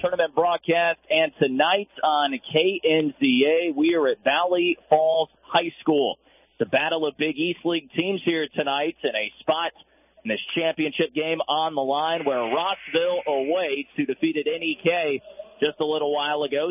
tournament broadcast, and tonight on KNZA, we are at Valley Falls High School. The battle of Big East League teams here tonight, and a spot in this championship game on the line where Rossville awaits, who defeated NEK just a little while ago,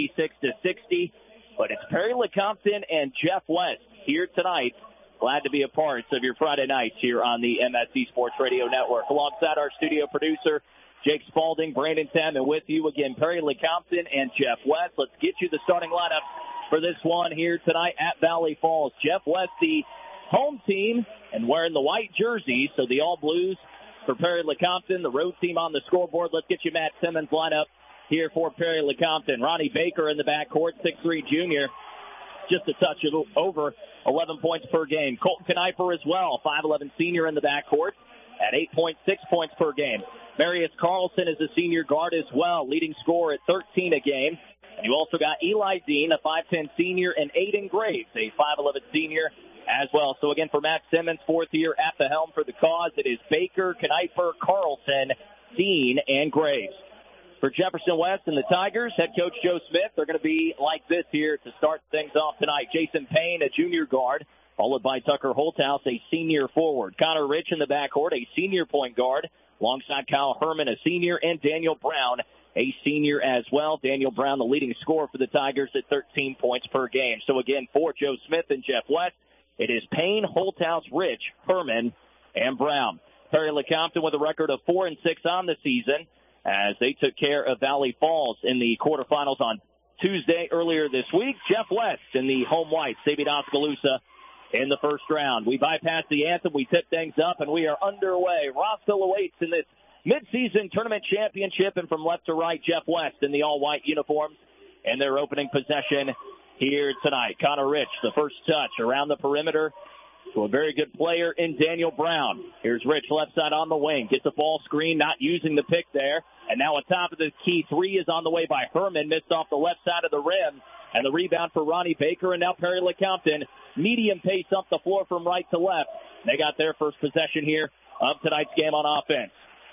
66-60. But it's Perry Lecompton and Jeff West here tonight. Glad to be a part of your Friday nights here on the MSC Sports Radio Network. Alongside our studio producer, Jake Spalding, Brandon Salmon with you again, Perry Lecompton and Jeff West. Let's get you the starting lineup for this one here tonight at Valley Falls. Jeff West, the home team, and wearing the white jersey, so the all blues for Perry Lecompton. The road team on the scoreboard. Let's get you Matt Simmons lineup here for Perry Lecompton. Ronnie Baker in the backcourt, 6'3" junior, just a touch over 11 points per game. Colton Kniper as well, 5'11" senior in the backcourt at 8.6 points per game. Marius Carlson is a senior guard as well, leading scorer at 13 a game. And you also got Eli Dean, a 5'10" senior, and Aiden Graves, a 5'11" senior as well. So again, for Matt Simmons, fourth year at the helm for the cause, it is Baker, Kniper, Carlson, Dean, and Graves. For Jefferson West and the Tigers, head coach Joe Smith, they're going to be like this here to start things off tonight. Jason Payne, a junior guard, followed by Tucker Holthouse, a senior forward. Connor Rich in the backcourt, a senior point guard, alongside Kyle Herman, a senior, and Daniel Brown, a senior as well. Daniel Brown, the leading scorer for the Tigers at 13 points per game. So again, for Joe Smith and Jeff West, it is Payne, Holthouse, Rich, Herman, and Brown. Perry Lecompton with a record of 4-6 on the season, as they took care of Valley Falls in the quarterfinals on Tuesday earlier this week. Jeff West in the home white, Sabie Oskaloosa in the first round. We bypass the anthem, we tip things up, and we are underway. Rossville awaits in this midseason tournament championship, and from left to right, Jeff West in the all-white uniforms in their opening possession here tonight. Connor Rich, the first touch around the perimeter to a very good player in Daniel Brown. Here's Rich, left side on the wing. Gets a ball screen, not using the pick there. And now on top of the key, three is on the way by Herman. Missed off the left side of the rim. And the rebound for Ronnie Baker. And now Perry Lecompton, medium pace up the floor from right to left. They got their first possession here of tonight's game on offense.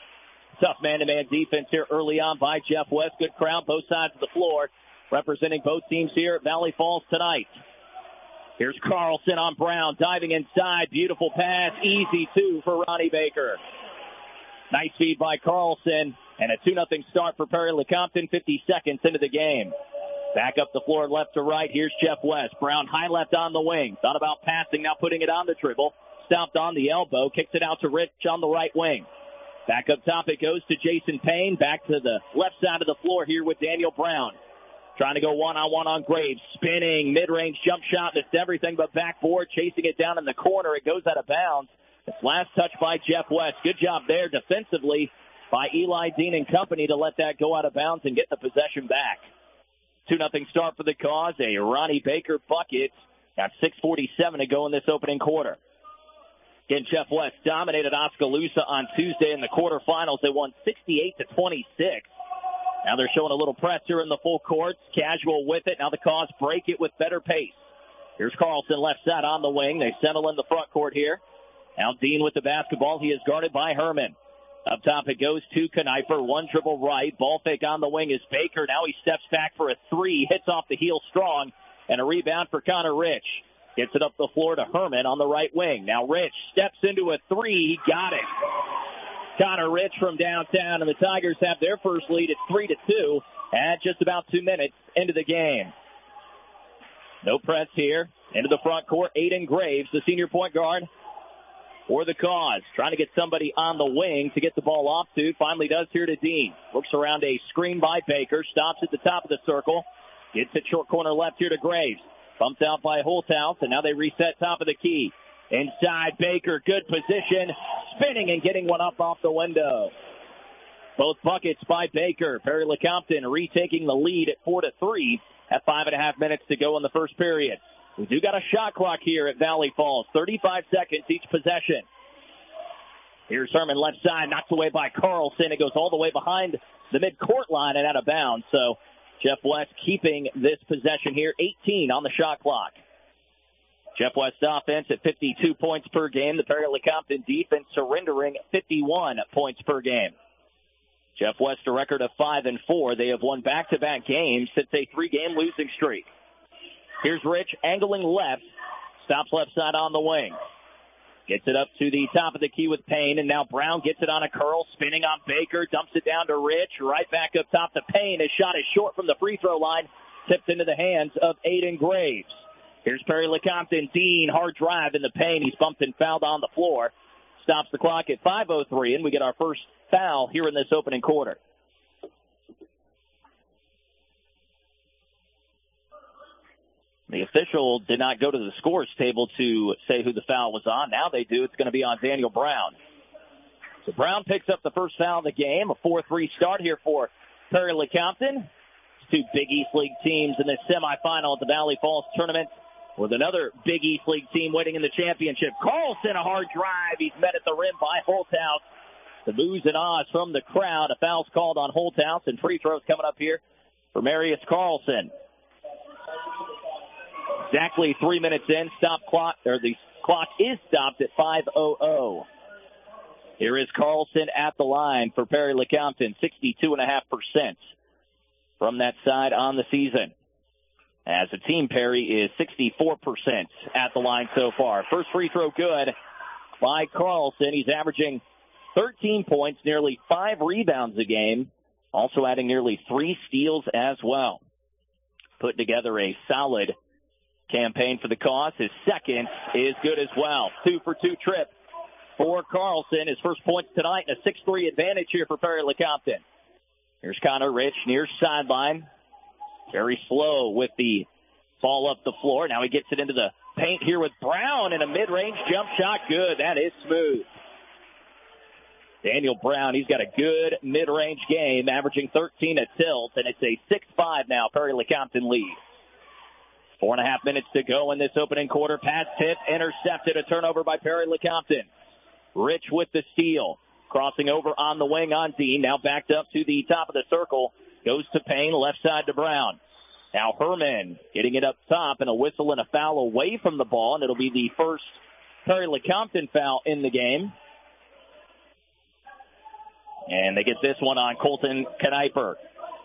Tough man-to-man defense here early on by Jeff West. Good crowd, both sides of the floor, representing both teams here at Valley Falls tonight. Here's Carlson on Brown, diving inside. Beautiful pass, easy two for Ronnie Baker. Nice feed by Carlson, and a 2-0 start for Perry Lecompton, 50 seconds into the game. Back up the floor left to right. Here's Jeff West. Brown high left on the wing. Thought about passing, now putting it on the dribble. Stopped on the elbow, kicks it out to Rich on the right wing. Back up top it goes to Jason Payne. Back to the left side of the floor here with Daniel Brown. Trying to go one-on-one on Graves. Spinning, mid-range jump shot. Missed everything but backboard. Chasing it down in the corner. It goes out of bounds. It's last touch by Jeff West. Good job there defensively by Eli Dean and company to let that go out of bounds and get the possession back. 2-0 start for the cause. A Ronnie Baker bucket. Got 6:47 to go in this opening quarter. Again, Jeff West dominated Oskaloosa on Tuesday in the quarterfinals. They won 68-26. Now they're showing a little pressure in the full court. Casual with it. Now the cause break it with better pace. Here's Carlson left side on the wing. They settle in the front court here. Now Dean with the basketball. He is guarded by Herman. Up top it goes to Kniper. One dribble right. Ball fake on the wing is Baker. Now he steps back for a three. Hits off the heel strong. And a rebound for Connor Rich. Gets it up the floor to Herman on the right wing. Now Rich steps into a three. He got it. Connor Rich from downtown, and the Tigers have their first lead at 3-2 at just about 2 minutes into the game. No press here. Into the front court, Aiden Graves, the senior point guard for the cause. Trying to get somebody on the wing to get the ball off to. Finally does here to Dean. Looks around a screen by Baker. Stops at the top of the circle. Gets it short corner left here to Graves. Bumped out by Holthouse, and now they reset top of the key. Inside, Baker, good position, spinning and getting one up off the window. Both buckets by Baker. Perry Lecompton retaking the lead at 4-3 at 5.5 minutes to go in the first period. We do got a shot clock here at Valley Falls, 35 seconds each possession. Here's Herman left side, knocked away by Carlson. It goes all the way behind the midcourt line and out of bounds. So Jeff West keeping this possession here, 18 on the shot clock. Jeff West offense at 52 points per game. The Perry Lecompton defense surrendering 51 points per game. Jeff West, a record of 5-4. They have won back-to-back games since a 3-game losing streak. Here's Rich angling left. Stops left side on the wing. Gets it up to the top of the key with Payne, and now Brown gets it on a curl, spinning on Baker, dumps it down to Rich, right back up top to Payne. His shot is short from the free throw line, tipped into the hands of Aiden Graves. Here's Perry LeCompton. Dean, hard drive in the Payne. He's bumped and fouled on the floor. Stops the clock at 5:03, and we get our first foul here in this opening quarter. The official did not go to the scores table to say who the foul was on. Now they do. It's going to be on Daniel Brown. So Brown picks up the first foul of the game. A 4-3 start here for Perry LeCompton. Two Big East League teams in this semifinal at the Valley Falls tournament, with another Big East League team waiting in the championship. Carlson, a hard drive. He's met at the rim by Holthouse. The boos and ahs from the crowd. A foul's called on Holthouse, and free throws coming up here for Marius Carlson. Exactly 3 minutes in, the clock is stopped at 5:00. Here is Carlson at the line for Perry LeCompton, 62.5% from that side on the season. As a team, Perry is 64% at the line so far. First free throw good by Carlson. He's averaging 13 points, nearly 5 rebounds a game, also adding nearly 3 steals as well. Put together a solid campaign for the cause. His second is good as well. 2-for-2 trip for Carlson. His first points tonight, and a 6-3 advantage here for Perry LeCompton. Here's Connor Rich near sideline. Very slow with the ball up the floor. Now he gets it into the paint here with Brown, and a mid-range jump shot. Good. That is smooth. Daniel Brown, he's got a good mid-range game, averaging 13 at tilt, and it's a 6-5 now. Perry LeCompton lead. 4.5 minutes to go in this opening quarter. Pass tip, intercepted, a turnover by Perry LeCompton. Rich with the steal. Crossing over on the wing on Dean. Now backed up to the top of the circle. Goes to Payne, left side to Brown. Now Herman getting it up top, and a whistle and a foul away from the ball, and it'll be the first Perry LeCompton foul in the game. And they get this one on Colton Kniper.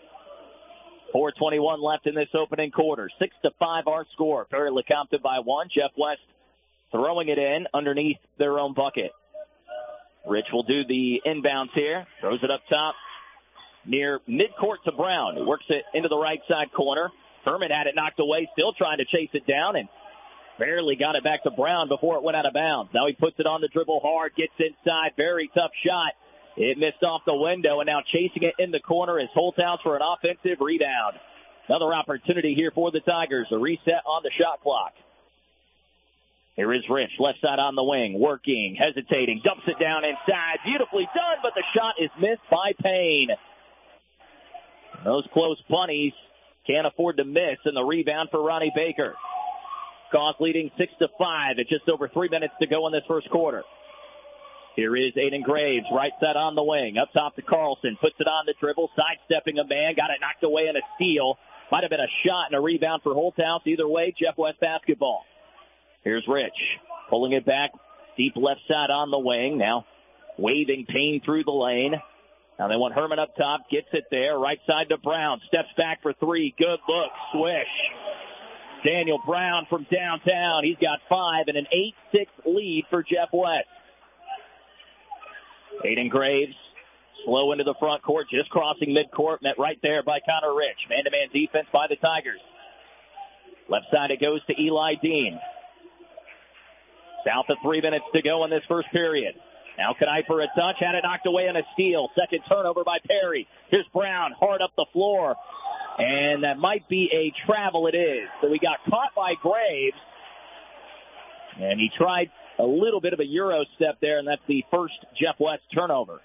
4:21 left in this opening quarter. 6-5 our score. Perry LeCompton by 1. Jeff West throwing it in underneath their own bucket. Rich will do the inbounds here. Throws it up top near midcourt to Brown, who works it into the right side corner. Herman had it knocked away, still trying to chase it down, and barely got it back to Brown before it went out of bounds. Now he puts it on the dribble hard, gets inside. Very tough shot. It missed off the window, and now chasing it in the corner is Holthouse for an offensive rebound. Another opportunity here for the Tigers. A reset on the shot clock. Here is Rich, left side on the wing, working, hesitating, dumps it down inside. Beautifully done, but the shot is missed by Payne. Those close bunnies can't afford to miss, and the rebound for Ronnie Baker. Cause leading 6-5 at just over 3 minutes to go in this first quarter. Here is Aiden Graves, right side on the wing. Up top to Carlson. Puts it on the dribble, sidestepping a man. Got it knocked away in a steal. Might have been a shot and a rebound for Holthouse. Either way, Jeff West basketball. Here's Rich. Pulling it back. Deep left side on the wing. Now waving Payne through the lane. Now they want Herman up top. Gets it there. Right side to Brown. Steps back for 3. Good look. Swish. Daniel Brown from downtown. He's got 5 and an 8-6 lead for Jeff West. Aiden Graves, slow into the front court, just crossing midcourt, met right there by Connor Rich. Man-to-man defense by the Tigers. Left side it goes to Eli Dean. South of 3 minutes to go in this first period. Now Kniper a touch, had it knocked away on a steal. Second turnover by Perry. Here's Brown, hard up the floor. And that might be a travel, it is. So he got caught by Graves. And he tried a little bit of a Euro step there, and that's the first Jeff West turnover.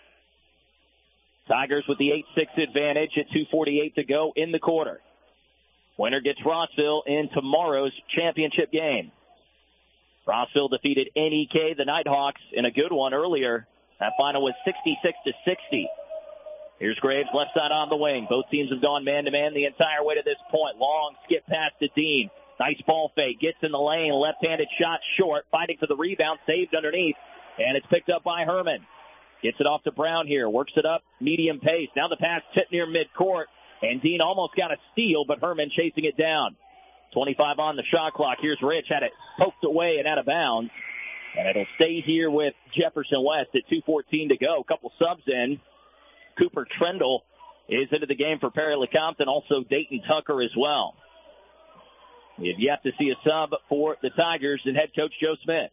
Tigers with the 8-6 advantage at 2:48 to go in the quarter. Winner gets Rossville in tomorrow's championship game. Rossville defeated NEK, the Nighthawks, in a good one earlier. That final was 66-60. Here's Graves, left side on the wing. Both teams have gone man-to-man the entire way to this point. Long skip pass to Dean. Nice ball fake. Gets in the lane. Left-handed shot short. Fighting for the rebound. Saved underneath. And it's picked up by Herman. Gets it off to Brown here. Works it up, medium pace. Now the pass tipped near midcourt. And Dean almost got a steal, but Herman chasing it down. 25 on the shot clock. Here's Rich. Had it poked away and out of bounds. And it'll stay here with Jefferson West at 2:14 to go. A couple subs in. Cooper Trendle is into the game for Perry Lecompton. Also Dayton Tucker as well. We have yet to see a sub for the Tigers and head coach Joe Smith.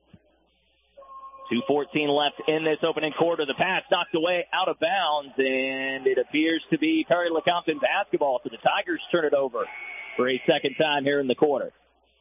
2:14 left in this opening quarter. The pass knocked away out of bounds, and it appears to be Perry Lecompton basketball. So the Tigers turn it over for a second time here in the quarter.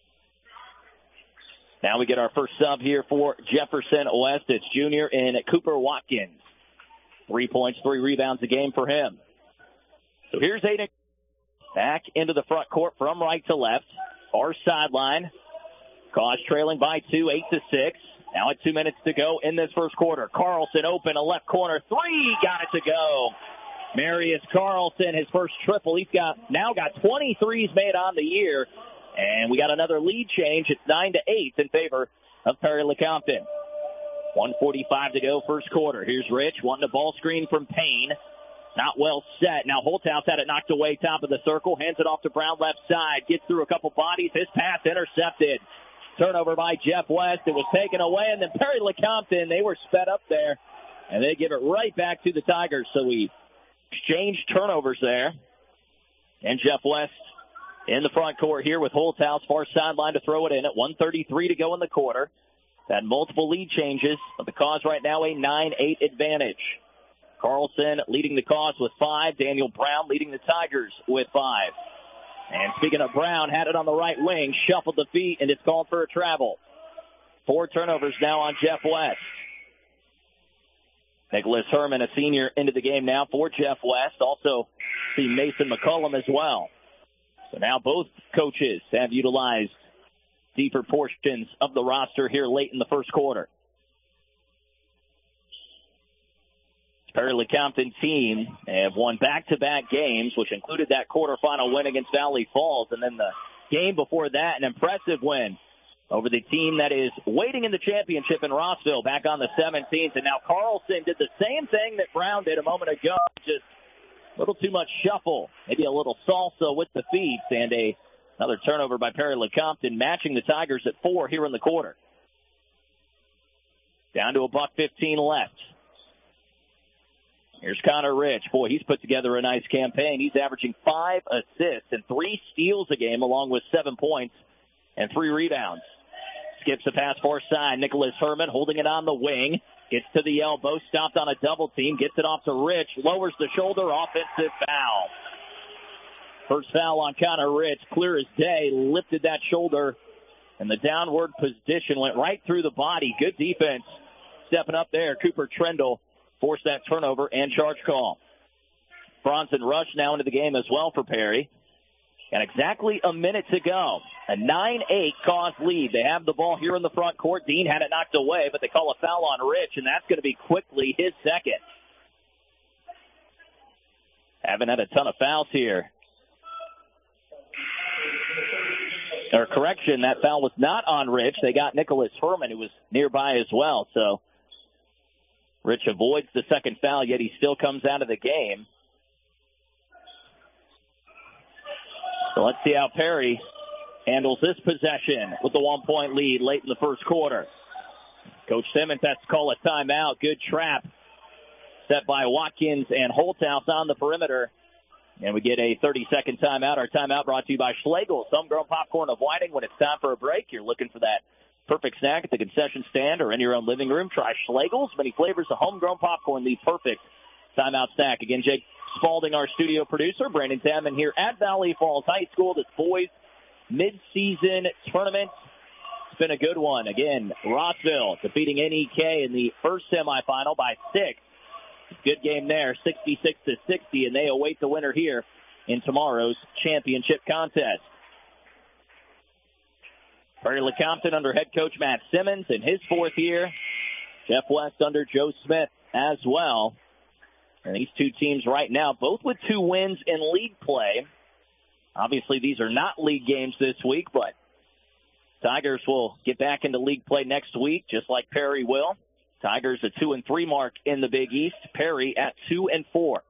Now we get our first sub here for Jefferson West. It's junior in Cooper Watkins. 3 points, 3 rebounds a game for him. So here's Aiden back into the front court from right to left. Far sideline. Cause trailing by 2, 8-6. Now at 2 minutes to go in this first quarter. Carlson open, a left corner three, got it to go. Marius Carlson, his first triple. He's now got 23s made on the year. And we got another lead change. It's 9-8 in favor of Perry Lecompton. 1:45 to go first quarter. Here's Rich wanting a ball screen from Payne. Not well set. Now Holthouse had it knocked away top of the circle. Hands it off to Brown left side. Gets through a couple bodies. His pass intercepted. Turnover by Jeff West. It was taken away. And then Perry Lecompton, they were sped up there. And they give it right back to the Tigers. So we exchanged turnovers there. And Jeff West in the front court here with Holthouse, far sideline to throw it in at 1:33 to go in the quarter. Had multiple lead changes, but the Cause right now a 9-8 advantage. Carlson leading the Cause with 5. Daniel Brown leading the Tigers with 5. And speaking of Brown, had it on the right wing, shuffled the feet, and it's called for a travel. 4 turnovers now on Jeff West. Nicholas Herman, a senior, into the game now for Jeff West. Also see Mason McCullum as well. So now both coaches have utilized deeper portions of the roster here late in the first quarter. Perry Lecompton team have won back-to-back games, which included that quarterfinal win against Valley Falls, and then the game before that, an impressive win over the team that is waiting in the championship in Rossville back on the 17th. And now Carlson did the same thing that Brown did a moment ago, just a little too much shuffle, maybe a little salsa with the feet, and another turnover by Perry Lecompton, matching the Tigers at 4 here in the quarter. Down to $1:15 left. Here's Connor Rich. Boy, he's put together a nice campaign. He's averaging 5 assists and 3 steals a game, along with 7 points and 3 rebounds. Skips a pass far side. Nicholas Herman holding it on the wing. Gets to the elbow, stopped on a double team. Gets it off to Rich. Lowers the shoulder. Offensive foul. First foul on Connor Rich. Clear as day. Lifted that shoulder. And the downward position went right through the body. Good defense. Stepping up there. Cooper Trendle forced that turnover and charge call. Bronson Rush now into the game as well for Perry. And exactly a minute to go. A 9-8 Cause lead. They have the ball here in the front court. Dean had it knocked away, but they call a foul on Rich, and that's going to be quickly his second. Haven't had a ton of fouls here. Or correction, that foul was not on Rich. They got Nicholas Herman, who was nearby as well. So Rich avoids the second foul, yet he still comes out of the game. So let's see how Perry handles this possession with the 1-point lead late in the first quarter. Coach Simmons has to call a timeout. Good trap set by Watkins and Holthouse on the perimeter. And we get a 30-second timeout. Our timeout brought to you by Schlegel's Homegrown Popcorn of Whiting. When it's time for a break, you're looking for that perfect snack at the concession stand or in your own living room. Try Schlegel's. Many flavors of homegrown popcorn, the perfect timeout snack. Again, Jake Spalding, our studio producer. Brandon Tamman here at Valley Falls High School. This boys mid-season tournament. It's been a good one. Again, Rossville defeating NEK in the first semifinal by 6. Good game there, 66-60, and they await the winner here in tomorrow's championship contest. Perry Lecompton under head coach Matt Simmons in his 4th year. Jeff West under Joe Smith as well. And these two teams right now, both with 2 wins in league play. Obviously, these are not league games this week, but Tigers will get back into league play next week, just like Perry will. Tigers a 2-3 mark in the Big East. Perry at 2-4.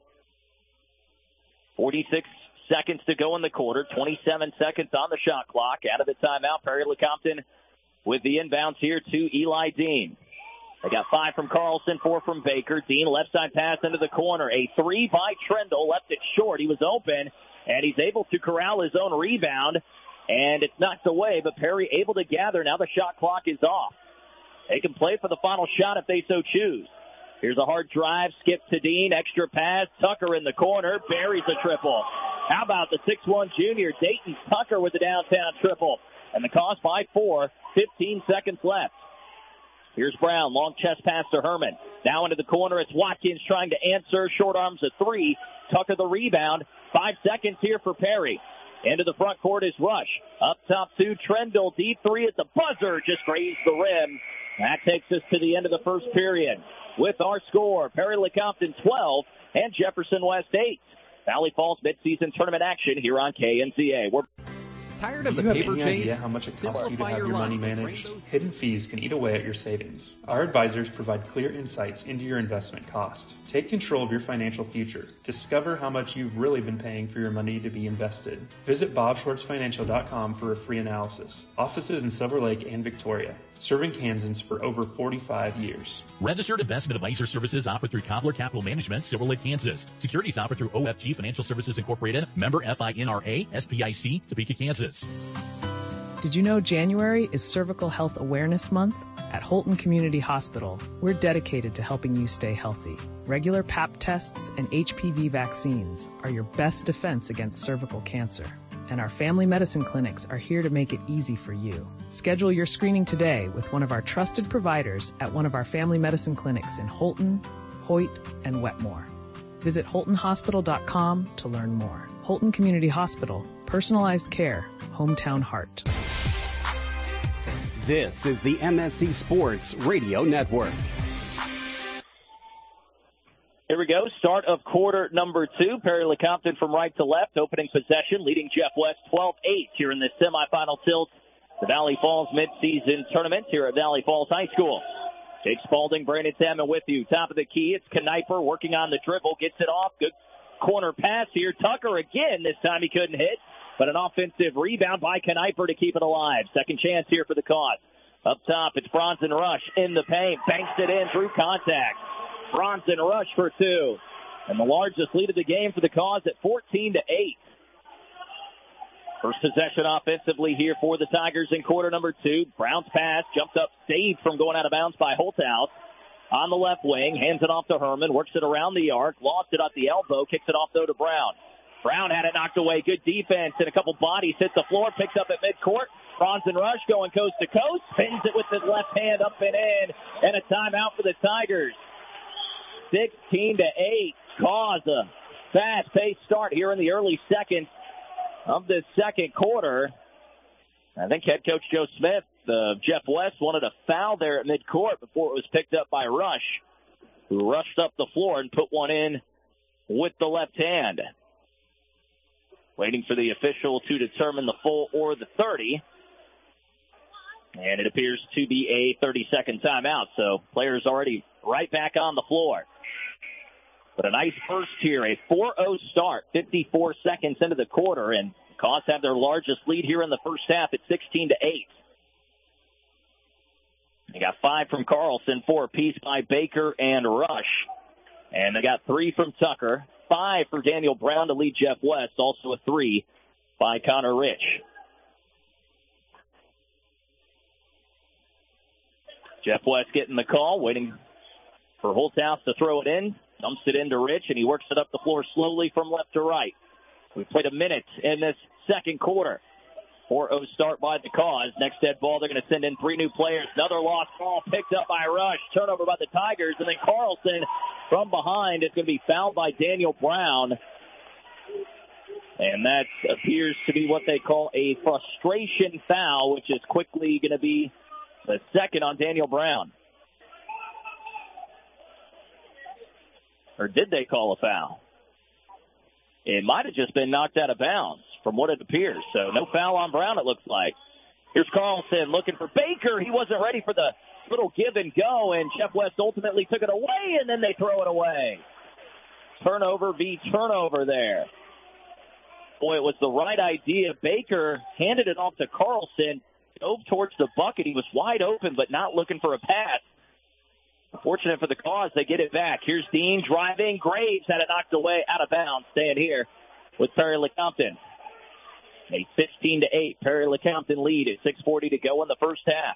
46 seconds to go in the quarter. 27 seconds on the shot clock. Out of the timeout, Perry Lecompton with the inbounds here to Eli Dean. They got 5 from Carlson, 4 from Baker. Dean, left side pass into the corner. A 3 by Trendle, left it short. He was open, and he's able to corral his own rebound, and it's knocked away, but Perry able to gather. Now the shot clock is off. They can play for the final shot if they so choose. Here's a hard drive, skip to Dean, extra pass. Tucker in the corner, buries a triple. How about the 6'1 junior, Dayton Tucker with the downtown triple? And the cost by 4, 15 seconds left. Here's Brown, long chest pass to Herman. Now into the corner, it's Watkins trying to answer. Short arms a 3. Tucker the rebound. 5 seconds here for Perry. Into the front court is Rush. Up top to Trendle. D3 at the buzzer. Just grazed the rim. That takes us to the end of the first period. With our score, Perry Lecompton 12 and Jefferson West 8. Valley Falls midseason tournament action here on KNZA. We're tired of the paper chase? Idea how much it costs you to have your money managed? Hidden fees can eat away at your savings. Our advisors provide clear insights into your investment costs. Take control of your financial future. Discover how much you've really been paying for your money to be invested. Visit bobschwartzfinancial.com for a free analysis. Offices in Silver Lake and Victoria. Serving Kansans for over 45 years. Registered investment advisor services offered through Cobbler Capital Management, Silver Lake, Kansas. Securities offered through OFG Financial Services Incorporated, member FINRA, SPIC, Topeka, Kansas. Did you know January is Cervical Health Awareness Month? At Holton Community Hospital, we're dedicated to helping you stay healthy. Regular Pap tests and HPV vaccines are your best defense against cervical cancer. And our family medicine clinics are here to make it easy for you. Schedule your screening today with one of our trusted providers at one of our family medicine clinics in Holton, Hoyt, and Wetmore. Visit HoltonHospital.com to learn more. Holton Community Hospital, personalized care, hometown heart. This is the MSC Sports Radio Network. Here we go. Start of quarter number 2. Perry Lecompton from right to left. Opening possession, leading Jeff West 12-8 here in the semifinal tilt. The Valley Falls midseason tournament here at Valley Falls High School. Jake Spalding, Brandon Salmon with you. Top of the key, it's Kniper working on the dribble. Gets it off. Good corner pass here. Tucker again. This time he couldn't hit, but an offensive rebound by Kniper to keep it alive. Second chance here for the cause. Up top, it's Bronson Rush in the paint. Banks it in through contact. Bronson Rush for 2. And the largest lead of the game for the cause at 14-8. First possession offensively here for the Tigers in quarter number 2. Brown's pass jumped up, saved from going out of bounds by Holthouse. On the left wing, hands it off to Herman, works it around the arc, lost it at the elbow, kicks it off though to Brown. Brown had it knocked away. Good defense, and a couple bodies hit the floor, picks up at midcourt. Bronson Rush going coast to coast, spins it with his left hand up and in, and a timeout for the Tigers. 16-8, cause a fast-paced start here in the early seconds of this second quarter. I think head coach Joe Smith, Jeff West, wanted a foul there at midcourt before it was picked up by Rush, who rushed up the floor and put one in with the left hand. Waiting for the official to determine the full or the 30. And it appears to be a 30-second timeout, so players already right back on the floor. But a nice first here, a 4-0 start, 54 seconds into the quarter, and the Cause have their largest lead here in the first half at 16-8. They got 5 from Carlson, 4 apiece by Baker and Rush. And they got 3 from Tucker, 5 for Daniel Brown to lead Jeff West, also a 3 by Connor Rich. Jeff West getting the call, waiting for Holthouse to throw it in. Dumps it into Rich, and he works it up the floor slowly from left to right. We've played a minute in this second quarter. 4-0 start by the Cause. Next dead ball, they're going to send in 3 new players. Another lost ball picked up by Rush. Turnover by the Tigers, and then Carlson from behind is going to be fouled by Daniel Brown. And that appears to be what they call a frustration foul, which is quickly going to be the second on Daniel Brown. Or did they call a foul? It might have just been knocked out of bounds from what it appears. So no foul on Brown, it looks like. Here's Carlson looking for Baker. He wasn't ready for the little give and go, and Jeff West ultimately took it away, and then they throw it away. Turnover v. turnover there. Boy, it was the right idea. Baker handed it off to Carlson, dove towards the bucket. He was wide open, but not looking for a pass. Fortunate for the Cause, they get it back. Here's Dean driving. Graves had it knocked away out of bounds. Staying here with Perry LeCompton. A 15-8 Perry LeCompton lead at 6:40 to go in the first half.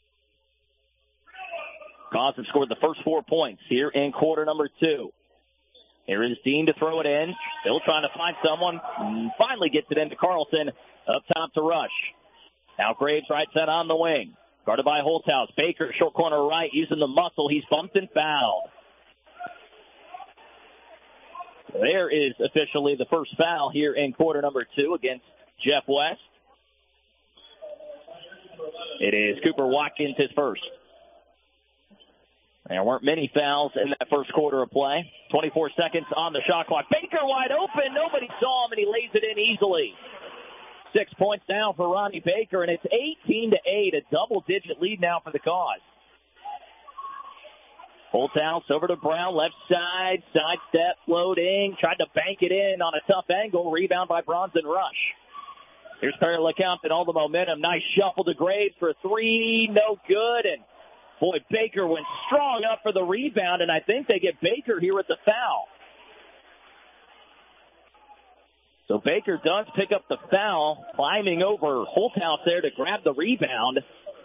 Cause have scored the first 4 points here in quarter number 2. Here is Dean to throw it in. Still trying to find someone. Finally gets it into Carlson. Up top to Rush. Now Graves right side on the wing. Guarded by Holthouse. Baker, short corner right, using the muscle. He's bumped and fouled. There is officially the first foul here in quarter number 2 against Jeff West. It is Cooper Watkins, his first. There weren't many fouls in that first quarter of play. 24 seconds on the shot clock. Baker wide open. Nobody saw him, and he lays it in easily. 6 points now for Ronnie Baker, and it's 18-8, a double-digit lead now for the Cause. Holthouse over to Brown, left side, sidestep, floating, tried to bank it in on a tough angle, rebound by Bronson Rush. Here's Perry LeCompton, all the momentum, nice shuffle to Graves for 3, no good, and boy, Baker went strong up for the rebound, and I think they get Baker here at the foul. So Baker does pick up the foul, climbing over Holthouse there to grab the rebound.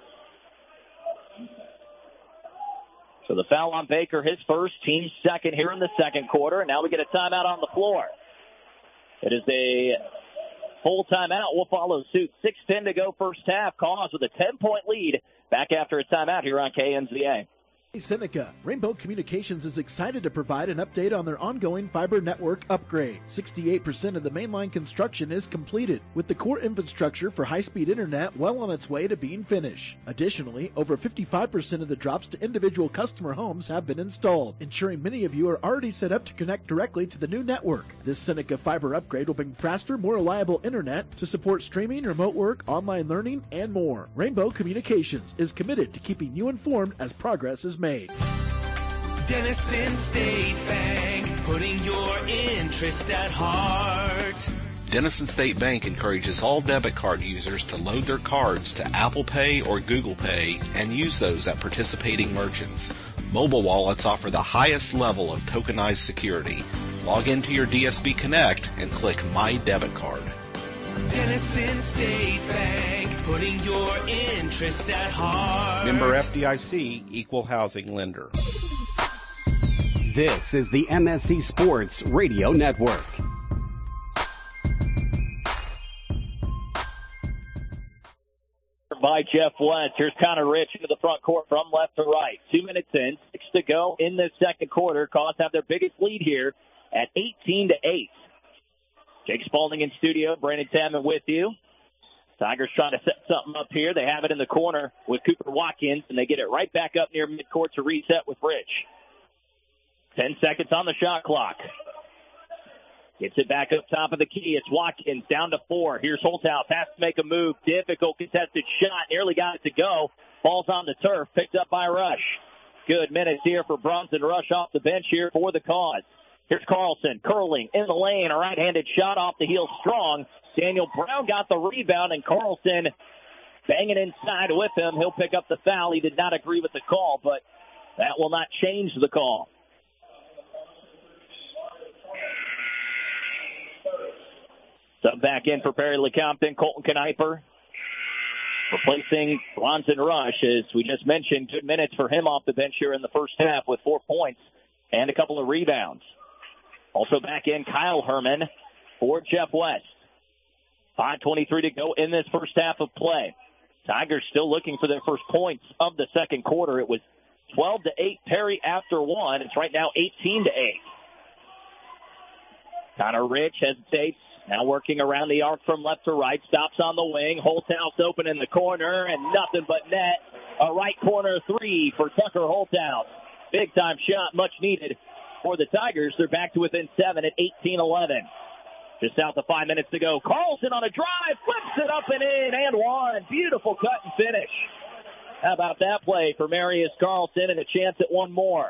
So the foul on Baker, his first, team second here in the second quarter. And now we get a timeout on the floor. It is a full timeout. We'll follow suit. 6:10 to go first half. Cause with a 10-point lead. Back after a timeout here on KNZA. Hey Seneca, Rainbow Communications is excited to provide an update on their ongoing fiber network upgrade. 68% of the mainline construction is completed, with the core infrastructure for high-speed internet well on its way to being finished. Additionally, over 55% of the drops to individual customer homes have been installed, ensuring many of you are already set up to connect directly to the new network. This Seneca fiber upgrade will bring faster, more reliable internet to support streaming, remote work, online learning, and more. Rainbow Communications is committed to keeping you informed as progress is made. Denison State Bank, putting your interest at heart. Denison State Bank encourages all debit card users to load their cards to Apple Pay or Google Pay and use those at participating merchants. Mobile wallets offer the highest level of tokenized security. Log into your DSB Connect and click My Debit Card. Denison State Bank, putting your interest at heart. Member FDIC, Equal Housing Lender. This is the MSC Sports Radio Network. By Jeff West. Here's Connor Rich into the front court from left to right. 2 minutes in, 6 to go in the second quarter. Cause have their biggest lead here at 18-8. Jake Spalding in studio, Brandon Tamman with you. Tigers trying to set something up here. They have it in the corner with Cooper Watkins, and they get it right back up near midcourt to reset with Rich. 10 seconds on the shot clock. Gets it back up top of the key. It's Watkins down to 4. Here's Holthouse. Has to make a move. Difficult contested shot. Nearly got it to go. Ball's on the turf. Picked up by Rush. Good minutes here for Bronson Rush off the bench here for the Cause. Here's Carlson curling in the lane. A right-handed shot off the heel strong. Daniel Brown got the rebound, and Carlson banging inside with him. He'll pick up the foul. He did not agree with the call, but that will not change the call. Sub back in for Perry LeCompton. Colton Kniper replacing Bronson Rush. As we just mentioned, good minutes for him off the bench here in the first half with 4 points and a couple of rebounds. Also back in Kyle Herman for Jeff West. 5:23 to go in this first half of play. Tigers still looking for their first points of the second quarter. It was 12-8 Perry after one. It's right now 18-8. Connor Rich hesitates. Now working around the arc from left to right. Stops on the wing. Holthouse open in the corner and nothing but net. A right corner three for Tucker Holthouse. Big time shot, much needed for the Tigers. They're back to within 7 at 18-11. Just south of 5 minutes to go. Carlson on a drive, flips it up and in, and one. Beautiful cut and finish. How about that play for Marius Carlson and a chance at one more?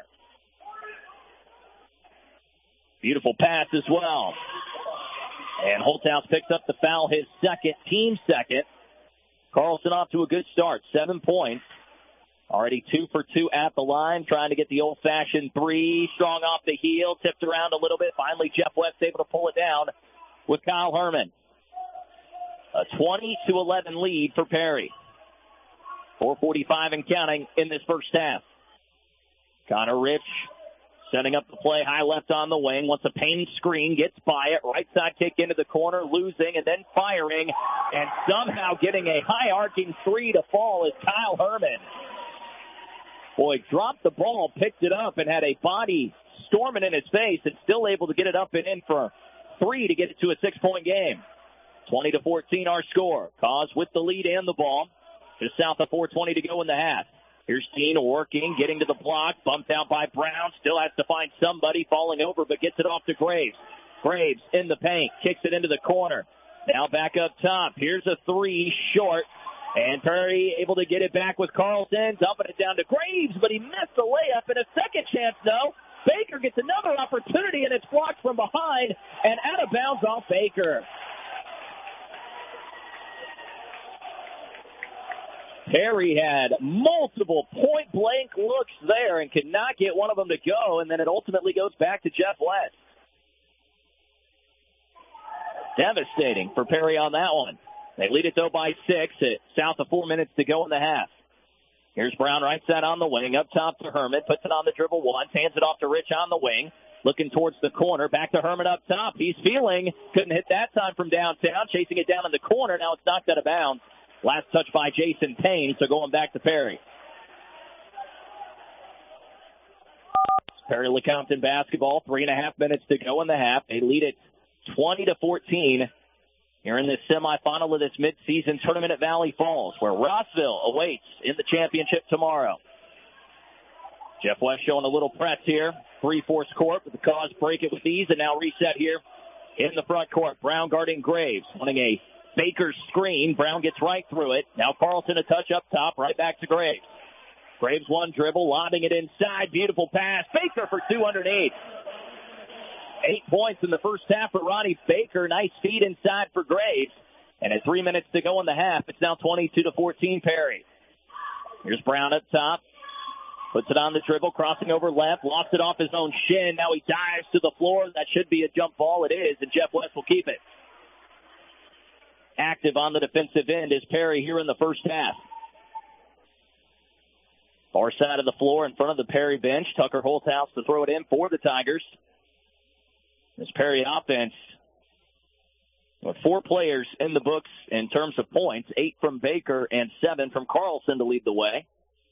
Beautiful pass as well. And Holthouse picks up the foul, his second, team second. Carlson off to a good start, 7 points. Already 2 for 2 at the line, trying to get the old-fashioned three. Strong off the heel, tipped around a little bit. Finally, Jeff West able to pull it down with Kyle Herman. A 20-11 lead for Perry. 4:45 and counting in this first half. Connor Rich setting up the play, high left on the wing, wants a Payne screen, gets by it, right side kick into the corner, losing, and then firing, and somehow getting a high arcing three to fall is Kyle Herman. Boy, dropped the ball, picked it up, and had a body storming in his face, and still able to get it up and in for three to get it to a 6-point game. 20-14 our score. Cause with the lead and the ball. Just south of 4:20 to go in the half. Here's Steen working, getting to the block, bumped out by Brown, still has to find somebody, falling over, but gets it off to Graves. Graves in the paint, kicks it into the corner. Now back up top. Here's a three, short. And Perry able to get it back with Carlson, dumping it down to Graves, but he missed the layup, and a second chance, though. Baker gets another opportunity, and it's blocked from behind, and out of bounds off Baker. Perry had multiple point-blank looks there and could not get one of them to go, and then it ultimately goes back to Jeff West. Devastating for Perry on that one. They lead it, though, by 6 at south of 4 minutes to go in the half. Here's Brown right side on the wing, up top to Herman, puts it on the dribble once, hands it off to Rich on the wing, looking towards the corner, back to Herman up top. He's feeling, couldn't hit that time from downtown, chasing it down in the corner. Now it's knocked out of bounds. Last touch by Jason Payne, so going back to Perry. Perry Lecompton basketball, 3.5 minutes to go in the half. They lead it 20-14 here in this semifinal of this midseason tournament at Valley Falls, where Rossville awaits in the championship tomorrow. Jeff West showing a little press here. 3-4 court, but the Cause break it with ease, and now reset here in the front court. Brown guarding Graves, wanting a Baker screen. Brown gets right through it. Now Carlson a touch up top, right back to Graves. Graves one dribble, lobbing it inside. Beautiful pass. Baker for 2 underneath. 8 points in the first half for Ronnie Baker. Nice feed inside for Graves. And at 3 minutes to go in the half, it's now 22-14 Perry. Here's Brown up top. Puts it on the dribble, crossing over left. Lost it off his own shin. Now he dives to the floor. That should be a jump ball. It is, and Jeff West will keep it. Active on the defensive end is Perry here in the first half. Far side of the floor in front of the Perry bench. Tucker Holthouse to throw it in for the Tigers. This Perry offense with 4 players in the books in terms of points, 8 from Baker and 7 from Carlson to lead the way.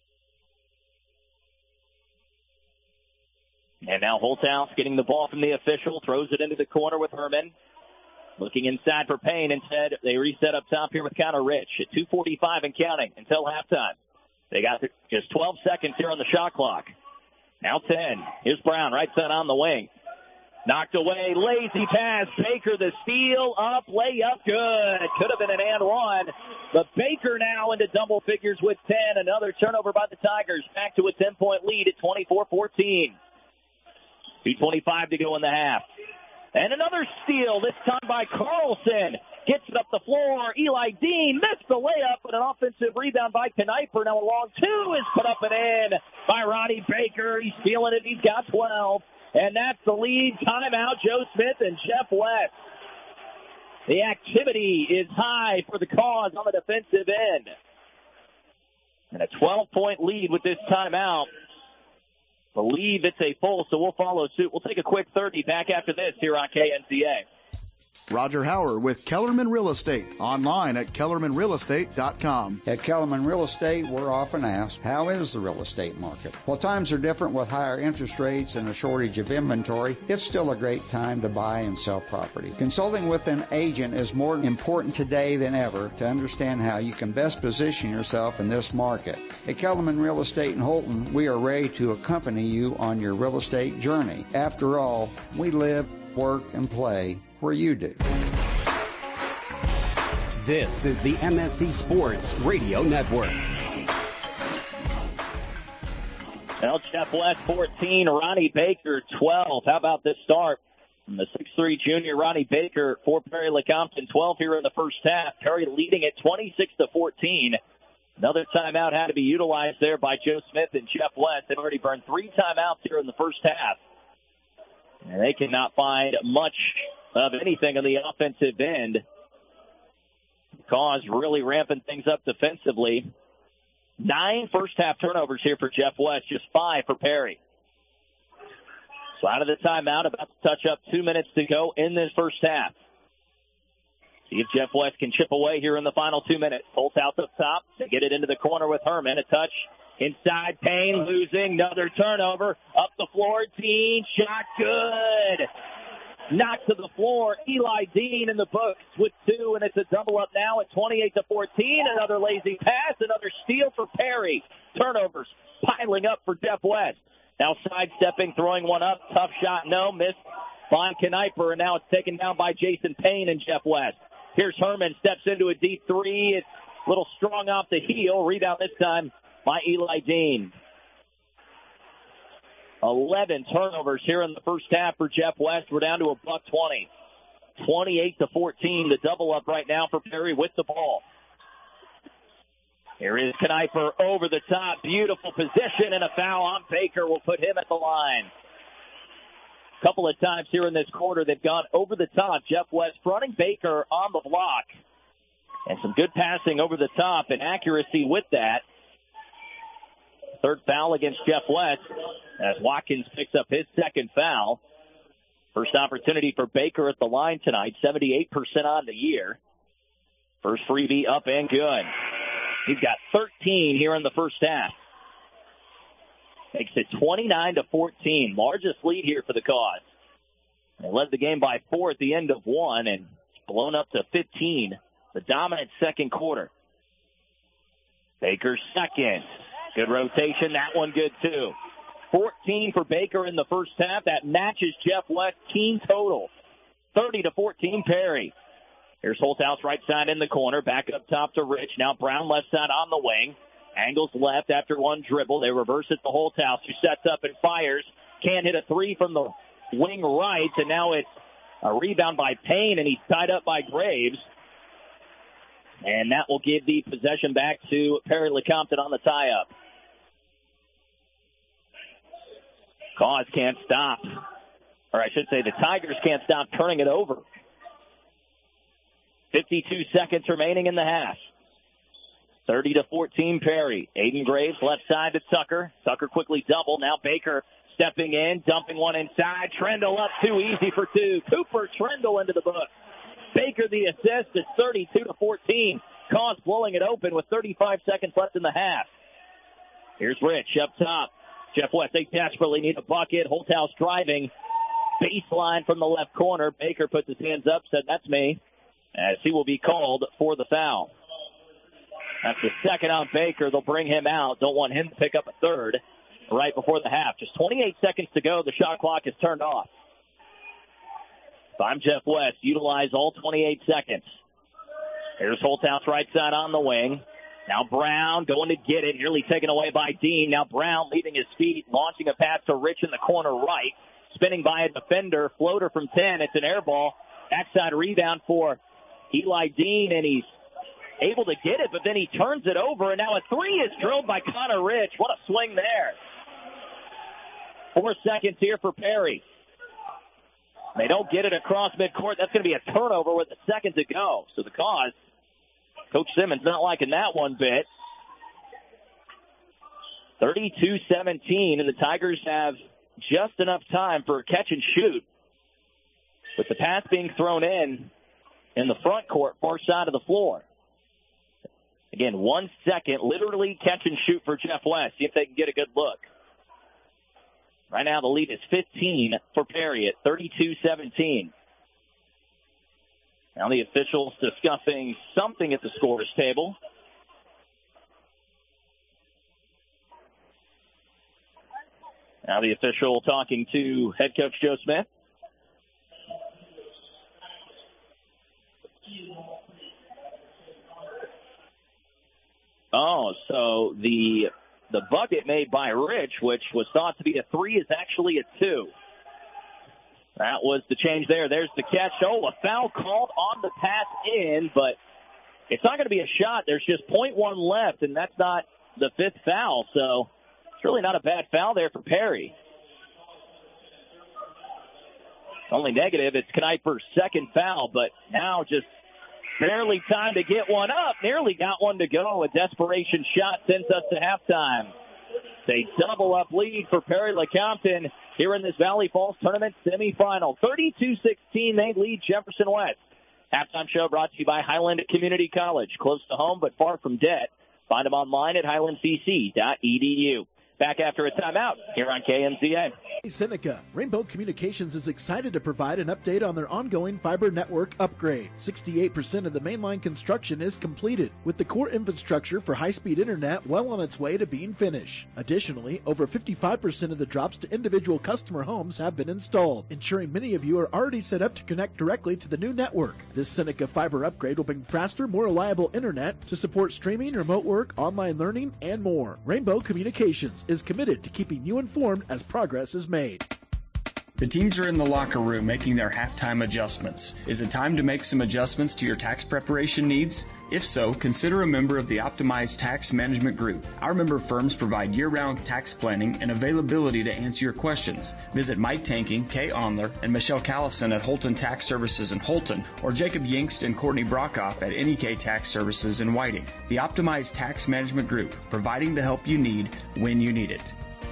And now Holthouse getting the ball from the official, throws it into the corner with Herman. Looking inside for Payne. Instead, they reset up top here with Connor Rich at 2:45 and counting until halftime. They got just 12 seconds here on the shot clock. Now 10. Here's Brown, right side on the wing. Knocked away, lazy pass. Baker the steal, up, layup, good. Could have been an and one. But Baker now into double figures with 10. Another turnover by the Tigers. Back to a 10-point lead at 24-14. 2:25 to go in the half. And another steal, this time by Carlson. Gets it up the floor. Eli Dean missed the layup, but an offensive rebound by Kniper. Now a long two is put up and in by Ronnie Baker. He's feeling it. He's got 12. And that's the lead. Timeout, Joe Smith and Jeff West. The activity is high for the Cause on the defensive end. And a 12-point lead with this timeout. Believe it's a full, so we'll follow suit. We'll take a quick 30 back after this here on KNCA. Roger Hauer with Kellerman Real Estate. Online at KellermanRealEstate.com. At Kellerman Real Estate, we're often asked, how is the real estate market? Well, times are different with higher interest rates and a shortage of inventory. It's still a great time to buy and sell property. Consulting with an agent is more important today than ever to understand how you can best position yourself in this market. At Kellerman Real Estate in Holton, we are ready to accompany you on your real estate journey. After all, we live, work, and play where you do. This is the MSC Sports Radio Network. Well, Jeff West 14, Ronnie Baker 12. How about this start? From the 6'3 junior Ronnie Baker for Perry Lecompton, 12 here in the first half. Perry leading at 26-14. Another timeout had to be utilized there by Joe Smith and Jeff West. They've already burned 3 timeouts here in the first half. And they cannot find much of anything on the offensive end. Cause really ramping things up defensively. 9 first-half turnovers here for Jeff West, just 5 for Perry. So out of the timeout, about to touch up 2 minutes to go in this first half. See if Jeff West can chip away here in the final 2 minutes. Holthouse up top. They get it into the corner with Herman. A touch inside. Payne losing. Another turnover. Up the floor. Dean. Shot good. Knocked to the floor. Eli Dean in the books with 2, and it's a double up now at 28-14. Another lazy pass. Another steal for Perry. Turnovers piling up for Jeff West. Now sidestepping, throwing one up. Tough shot. No. Missed by Kniper, and now it's taken down by Jason Payne and Jeff West. Here's Herman, steps into a deep 3. It's a little strong off the heel. Rebound this time by Eli Dean. 11 turnovers here in the first half for Jeff West. We're down to a buck 20. 28-14, the double up right now for Perry with the ball. Here is Kniper over the top. Beautiful position, and a foul on Baker will put him at the line. Couple of times here in this quarter, they've gone over the top. Jeff West fronting Baker on the block. And some good passing over the top and accuracy with that. Third foul against Jeff West as Watkins picks up his second foul. First opportunity for Baker at the line tonight, 78% on the year. First freebie up and good. He's got 13 here in the first half. Makes it 29-14. Largest lead here for the Cause. They led the game by 4 at the end of 1 and blown up to 15. The dominant second quarter. Baker second. Good rotation. That one good too. 14 for Baker in the first half. That matches Jeff West's team total. 30-14 Perry. Here's Holthouse right side in the corner. Back up top to Rich. Now Brown left side on the wing. Angles left after one dribble. They reverse it to Holthouse, who sets up and fires. Can't hit a 3 from the wing right, and now it's a rebound by Payne, and he's tied up by Graves. And that will give the possession back to Perry Lecompton on the tie-up. Cause can't stop. Or I should say the Tigers can't stop turning it over. 52 seconds remaining in the half. 30-14 Perry. Aiden Graves left side to Tucker. Tucker quickly double. Now Baker stepping in, dumping one inside. Trendle up too easy for 2. Cooper Trendle into the book. Baker the assist. It's 32-14. Cause blowing it open with 35 seconds left in the half. Here's Rich up top. Jeff West, they desperately need a bucket. Holthouse driving. Baseline from the left corner. Baker puts his hands up, said, "That's me," as he will be called for the foul. That's the second on Baker. They'll bring him out. Don't want him to pick up a third right before the half. Just 28 seconds to go. The shot clock is turned off. If I'm Jeff West, utilize all 28 seconds. Here's Holthouse right side on the wing. Now Brown going to get it. Nearly taken away by Dean. Now Brown leaving his feet, launching a pass to Rich in the corner right. Spinning by a defender. Floater from 10. It's an air ball. Backside rebound for Eli Dean, and he's able to get it, but then he turns it over, and now a 3 is drilled by Connor Rich. What a swing there. 4 seconds here for Perry. They don't get it across midcourt. That's going to be a turnover with a second to go. So the Cause, Coach Simmons not liking that one bit. 32-17, and the Tigers have just enough time for a catch and shoot. With the pass being thrown in the front court, far side of the floor. Again, 1 second, literally catch and shoot for Jeff West. See if they can get a good look. Right now the lead is 15 for Perry at 32-17. Now the officials discussing something at the scorer's table. Now the official talking to head coach Joe Smith. Oh, so the the bucket made by Rich, which was thought to be a 3, is actually a 2. That was the change there. There's the catch. Oh, a foul called on the pass in, but it's not going to be a shot. There's just 0.1 left, and that's not the 5th foul, so it's really not a bad foul there for Perry. Only negative, it's Kniper's 2nd foul, but now just barely time to get one up. Nearly got one to go. A desperation shot sends us to halftime. It's a double-up lead for Perry Lecompton here in this Valley Falls Tournament semifinal. 32-16, they lead Jefferson West. Halftime show brought to you by Highland Community College. Close to home but far from debt. Find them online at highlandcc.edu. Back after a timeout here on KMZA. Seneca. Rainbow Communications is excited to provide an update on their ongoing fiber network upgrade. 68% of the mainline construction is completed, with the core infrastructure for high-speed internet well on its way to being finished. Additionally, over 55% of the drops to individual customer homes have been installed, ensuring many of you are already set up to connect directly to the new network. This Seneca fiber upgrade will bring faster, more reliable internet to support streaming, remote work, online learning, and more. Rainbow Communications is committed to keeping you informed as progress is made. The teams are in the locker room making their halftime adjustments. Is it time to make some adjustments to your tax preparation needs? If so, consider a member of the Optimized Tax Management Group. Our member firms provide year-round tax planning and availability to answer your questions. Visit Mike Tanking, Kay Onler, and Michelle Callison at Holton Tax Services in Holton, or Jacob Yingst and Courtney Brockhoff at NEK Tax Services in Whiting. The Optimized Tax Management Group, providing the help you need when you need it.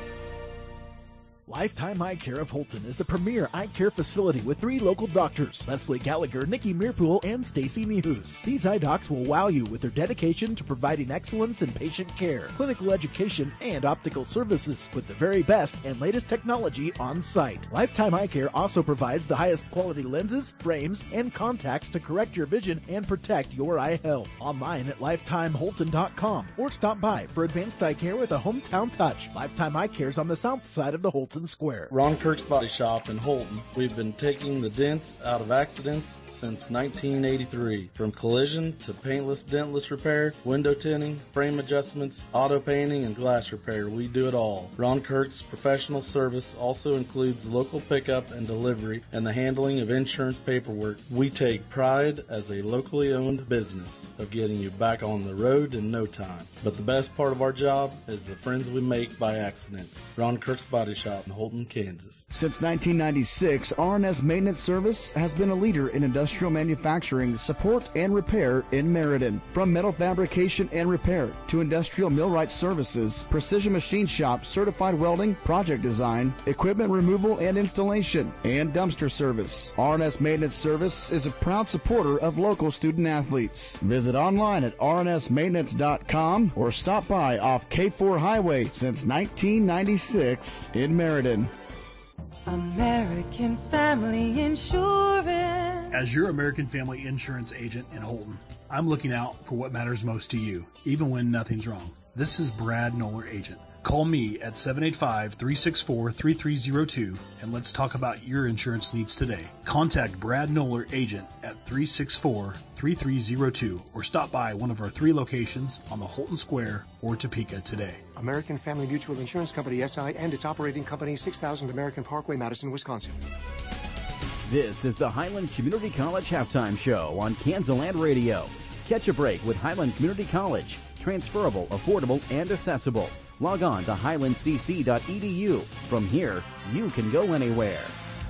Lifetime Eye Care of Holton is the premier eye care facility with 3 local doctors, Leslie Gallagher, Nikki Meerpool, and Stacy Mehus. These eye docs will wow you with their dedication to providing excellence in patient care, clinical education, and optical services with the very best and latest technology on site. Lifetime Eye Care also provides the highest quality lenses, frames, and contacts to correct your vision and protect your eye health. Online at lifetimeholton.com or stop by for advanced eye care with a hometown touch. Lifetime Eye Care is on the south side of the Holton Square. Ron Kirk's Body Shop in Holton. We've been taking the dents out of accidents since 1983. From collision to paintless, dentless repair, window tinting, frame adjustments, auto painting, and glass repair, we do it all. Ron Kirk's professional service also includes local pickup and delivery and the handling of insurance paperwork. We take pride as a locally owned business of getting you back on the road in no time. But the best part of our job is the friends we make by accident. Ron Kirk's Body Shop in Holton, Kansas. Since 1996, R&S Maintenance Service has been a leader in industrial manufacturing, support, and repair in Meriden. From metal fabrication and repair to industrial millwright services, precision machine shop, certified welding, project design, equipment removal and installation, and dumpster service. R&S Maintenance Service is a proud supporter of local student athletes. Visit online at rnsmaintenance.com or stop by off K4 Highway since 1996 in Meriden. American Family Insurance. As your American Family Insurance agent in Holton, I'm looking out for what matters most to you, even when nothing's wrong. This is Brad Noller, agent. Call me at 785-364-3302 and let's talk about your insurance needs today. Contact Brad Noller, agent at 364-3302 or stop by one of our 3 locations on the Holton Square or Topeka today. American Family Mutual Insurance Company, SI, and its operating company, 6000 American Parkway, Madison, Wisconsin. This is the Highland Community College Halftime Show on Kansas Radio. Catch a break with Highland Community College. Transferable, affordable, and accessible. Log on to highlandcc.edu. From here, you can go anywhere.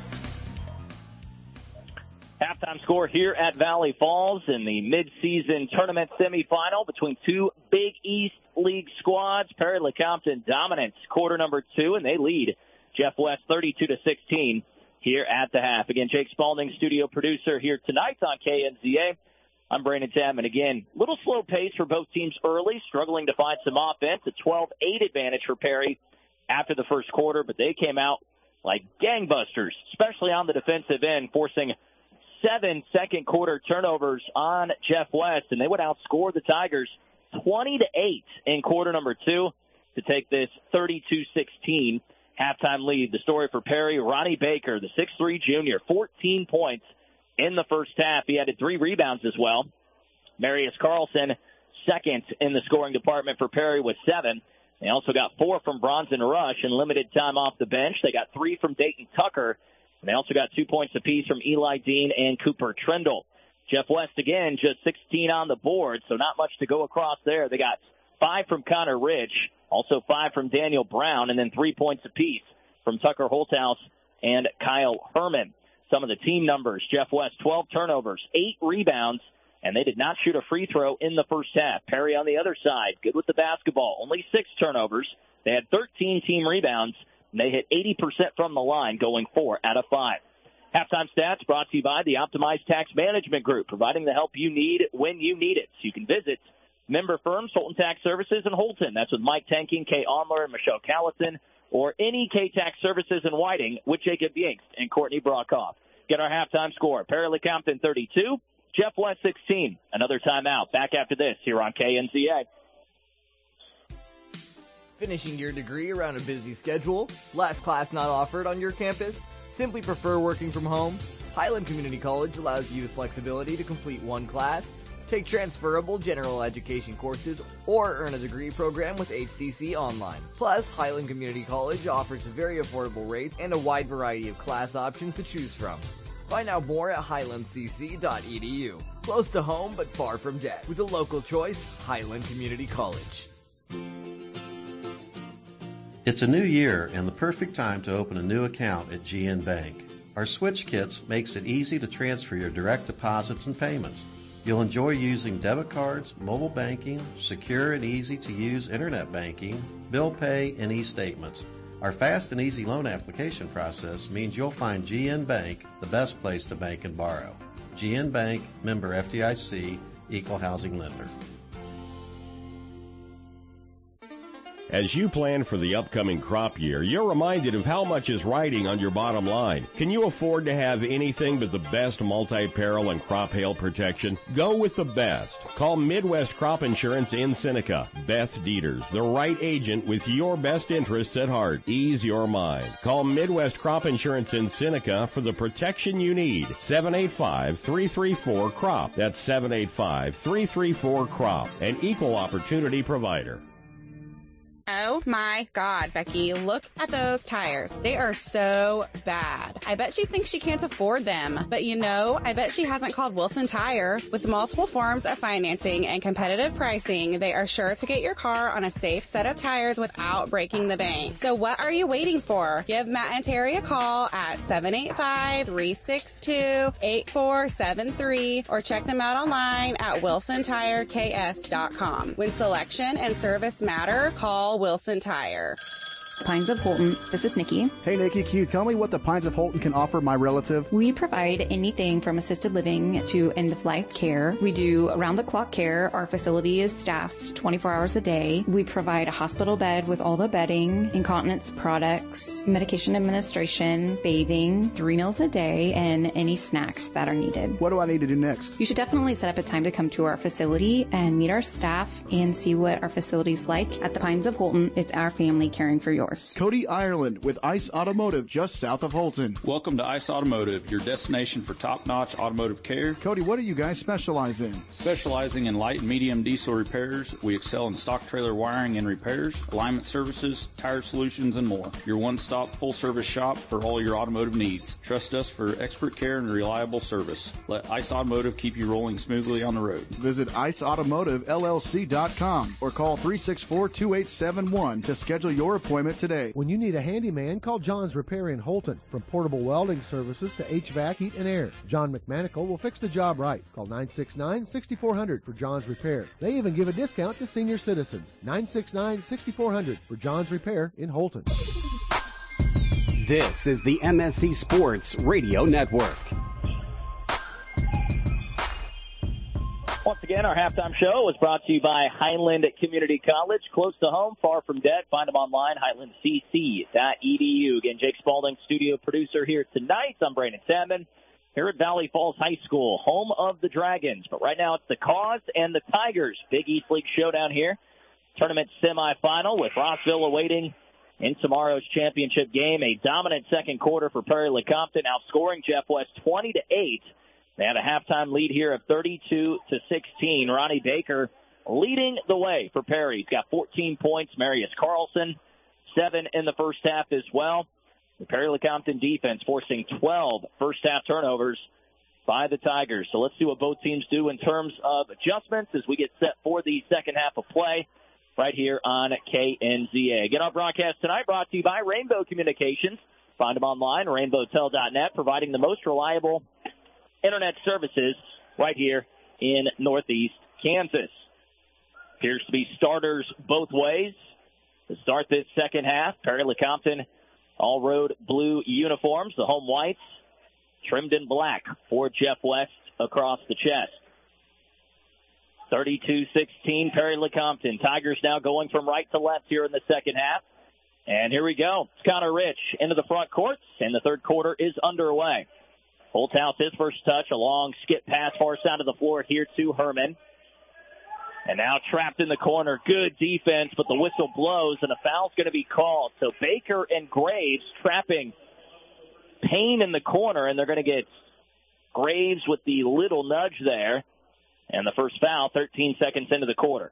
Halftime score here at Valley Falls in the mid-season tournament semifinal between 2 Big East League squads. Perry Lecompton dominates quarter number 2, and they lead Jeff West 32-16 here at the half. Again, Jake Spalding, studio producer here tonight on KNZA. I'm Brandon Chapman. Again, little slow pace for both teams early, struggling to find some offense. A 12-8 advantage for Perry after the first quarter, but they came out like gangbusters, especially on the defensive end, forcing 7 second-quarter turnovers on Jeff West, and they would outscore the Tigers 20-8 in quarter number 2 to take this 32-16 halftime lead. The story for Perry, Ronnie Baker, the 6'3 junior, 14 points in the first half. He added 3 rebounds as well. Marius Carlson, second in the scoring department for Perry with 7. They also got 4 from Bronson Rush in limited time off the bench. They got 3 from Dayton Tucker. And they also got 2 points apiece from Eli Dean and Cooper Trindle. Jeff West, again, just 16 on the board, so not much to go across there. They got 5 from Connor Rich, also 5 from Daniel Brown, and then 3 points apiece from Tucker Holthouse and Kyle Herman. Some of the team numbers, Jeff West, 12 turnovers, 8 rebounds, and they did not shoot a free throw in the first half. Perry on the other side, good with the basketball, only 6 turnovers. They had 13 team rebounds, and they hit 80% from the line, going 4 out of 5. Halftime stats brought to you by the Optimized Tax Management Group, providing the help you need when you need it. So you can visit member firms, Holton Tax Services in Holton. That's with Mike Tanking, Kay Onler, and Michelle Callison, or any K-Tax Services in Whiting with Jacob Yingst and Courtney Brockhoff. Get our halftime score. Perry Lecompton 32, Jeff West 16. Another timeout. Back after this here on KNZA. Finishing your degree around a busy schedule? Last class not offered on your campus? Simply prefer working from home? Highland Community College allows you the flexibility to complete 1 class, take transferable general education courses, or earn a degree program with HCC Online. Plus, Highland Community College offers very affordable rates and a wide variety of class options to choose from. Find out more at highlandcc.edu. Close to home but far from debt. With a local choice, Highland Community College. It's a new year and the perfect time to open a new account at GN Bank. Our Switch Kits makes it easy to transfer your direct deposits and payments. You'll enjoy using debit cards, mobile banking, secure and easy to use internet banking, bill pay, and e-statements. Our fast and easy loan application process means you'll find GN Bank the best place to bank and borrow. GN Bank, member FDIC, equal housing lender. As you plan for the upcoming crop year, you're reminded of how much is riding on your bottom line. Can you afford to have anything but the best multi-peril and crop hail protection? Go with the best. Call Midwest Crop Insurance in Seneca. Beth Dieters, the right agent with your best interests at heart. Ease your mind. Call Midwest Crop Insurance in Seneca for the protection you need. 785-334-CROP. That's 785-334-CROP. An equal opportunity provider. Oh my God, Becky, look at those tires. They are so bad. I bet she thinks she can't afford them. But you know, I bet she hasn't called Wilson Tire. With multiple forms of financing and competitive pricing, they are sure to get your car on a safe set of tires without breaking the bank. So what are you waiting for? Give Matt and Terry a call at 785-362-8473 or check them out online at wilsontireks.com. When selection and service matter, call Wilson Tire. Pines of Holton. This is Nikki. Hey, Nikki, can you tell me what the Pines of Holton can offer my relative? We provide anything from assisted living to end-of-life care. We do around-the-clock care. Our facility is staffed 24 hours a day. We provide a hospital bed with all the bedding, incontinence products, medication administration, bathing, 3 meals a day, and any snacks that are needed. What do I need to do next? You should definitely set up a time to come to our facility and meet our staff and see what our facility's like. At the Pines of Holton, it's our family caring for yours. Cody Ireland with ICE Automotive just south of Holton. Welcome to ICE Automotive, your destination for top-notch automotive care. Cody, what do you guys specialize in? Specializing in light and medium diesel repairs, we excel in stock trailer wiring and repairs, alignment services, tire solutions, and more. Your one-stop full-service shop for all your automotive needs. Trust us for expert care and reliable service. Let ICE Automotive keep you rolling smoothly on the road. Visit IceAutomotiveLLC.com or call 364-2871 to schedule your appointment today. When you need a handyman, call John's Repair in Holton. From portable welding services to HVAC, heat, and air, John McManical will fix the job right. Call 969-6400 for John's Repair. They even give a discount to senior citizens. 969-6400 for John's Repair in Holton. This is the MSC Sports Radio Network. Once again, our halftime show was brought to you by Highland Community College. Close to home, far from debt. Find them online, highlandcc.edu. Again, Jake Spalding, studio producer here tonight. I'm Brandon Salmon here at Valley Falls High School, home of the Dragons. But right now it's the Cause and the Tigers. Big East League showdown here. Tournament semifinal with Rossville awaiting in tomorrow's championship game. A dominant second quarter for Perry Lecompton, outscoring Jeff West 20-8. They had a halftime lead here of 32-16. Ronnie Baker leading the way for Perry. He's got 14 points. Marius Carlson, 7 in the first half as well. The Perry-Lecompton defense forcing 12 first-half turnovers by the Tigers. So let's see what both teams do in terms of adjustments as we get set for the second half of play right here on KNZA. Again, our broadcast tonight brought to you by Rainbow Communications. Find them online, rainbowtel.net, providing the most reliable internet services right here in Northeast Kansas. Appears to be starters both ways to start this second half. Perry-Lecompton all road blue uniforms, the home whites trimmed in black for Jeff West across the chest. 32-16 Perry-Lecompton. Tigers now going from right to left here in the second half. And here we go. It's Connor Rich into the front court, and the third quarter is underway. Holthouse, his first touch, a long skip pass far side of the floor here to Herman. And now trapped in the corner. Good defense, but the whistle blows, and a foul's going to be called. So Baker and Graves trapping Payne in the corner, and they're going to get Graves with the little nudge there. And the first foul, 13 seconds into the quarter.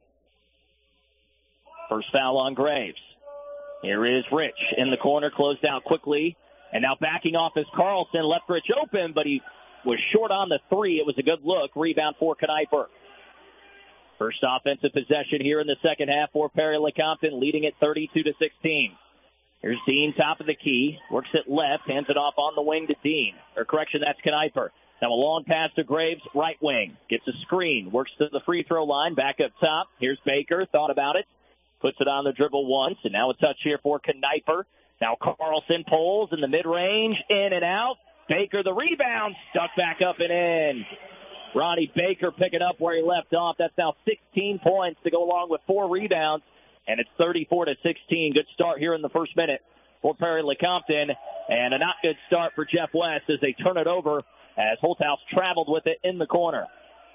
First foul on Graves. Here is Rich in the corner, closed out quickly. And now backing off is Carlson. Left Rich open, but he was short on the three. It was a good look. Rebound for Kniper. First offensive possession here in the second half for Perry-Lecompton, leading it 32-16. Here's Dean, top of the key. Works it left, hands it off on the wing to Dean. Or correction, that's Kniper. Now a long pass to Graves, right wing. Gets a screen, works to the free throw line, back up top. Here's Baker, thought about it. Puts it on the dribble once, and now a touch here for Kniper. Now Carlson pulls in the mid-range, in and out. Baker, the rebound, stuck back up and in. Ronnie Baker picking up where he left off. That's now 16 points to go along with 4 rebounds, and it's 34-16. Good start here in the first minute for Perry-Lecompton, and a not good start for Jeff West as they turn it over as Holthouse traveled with it in the corner.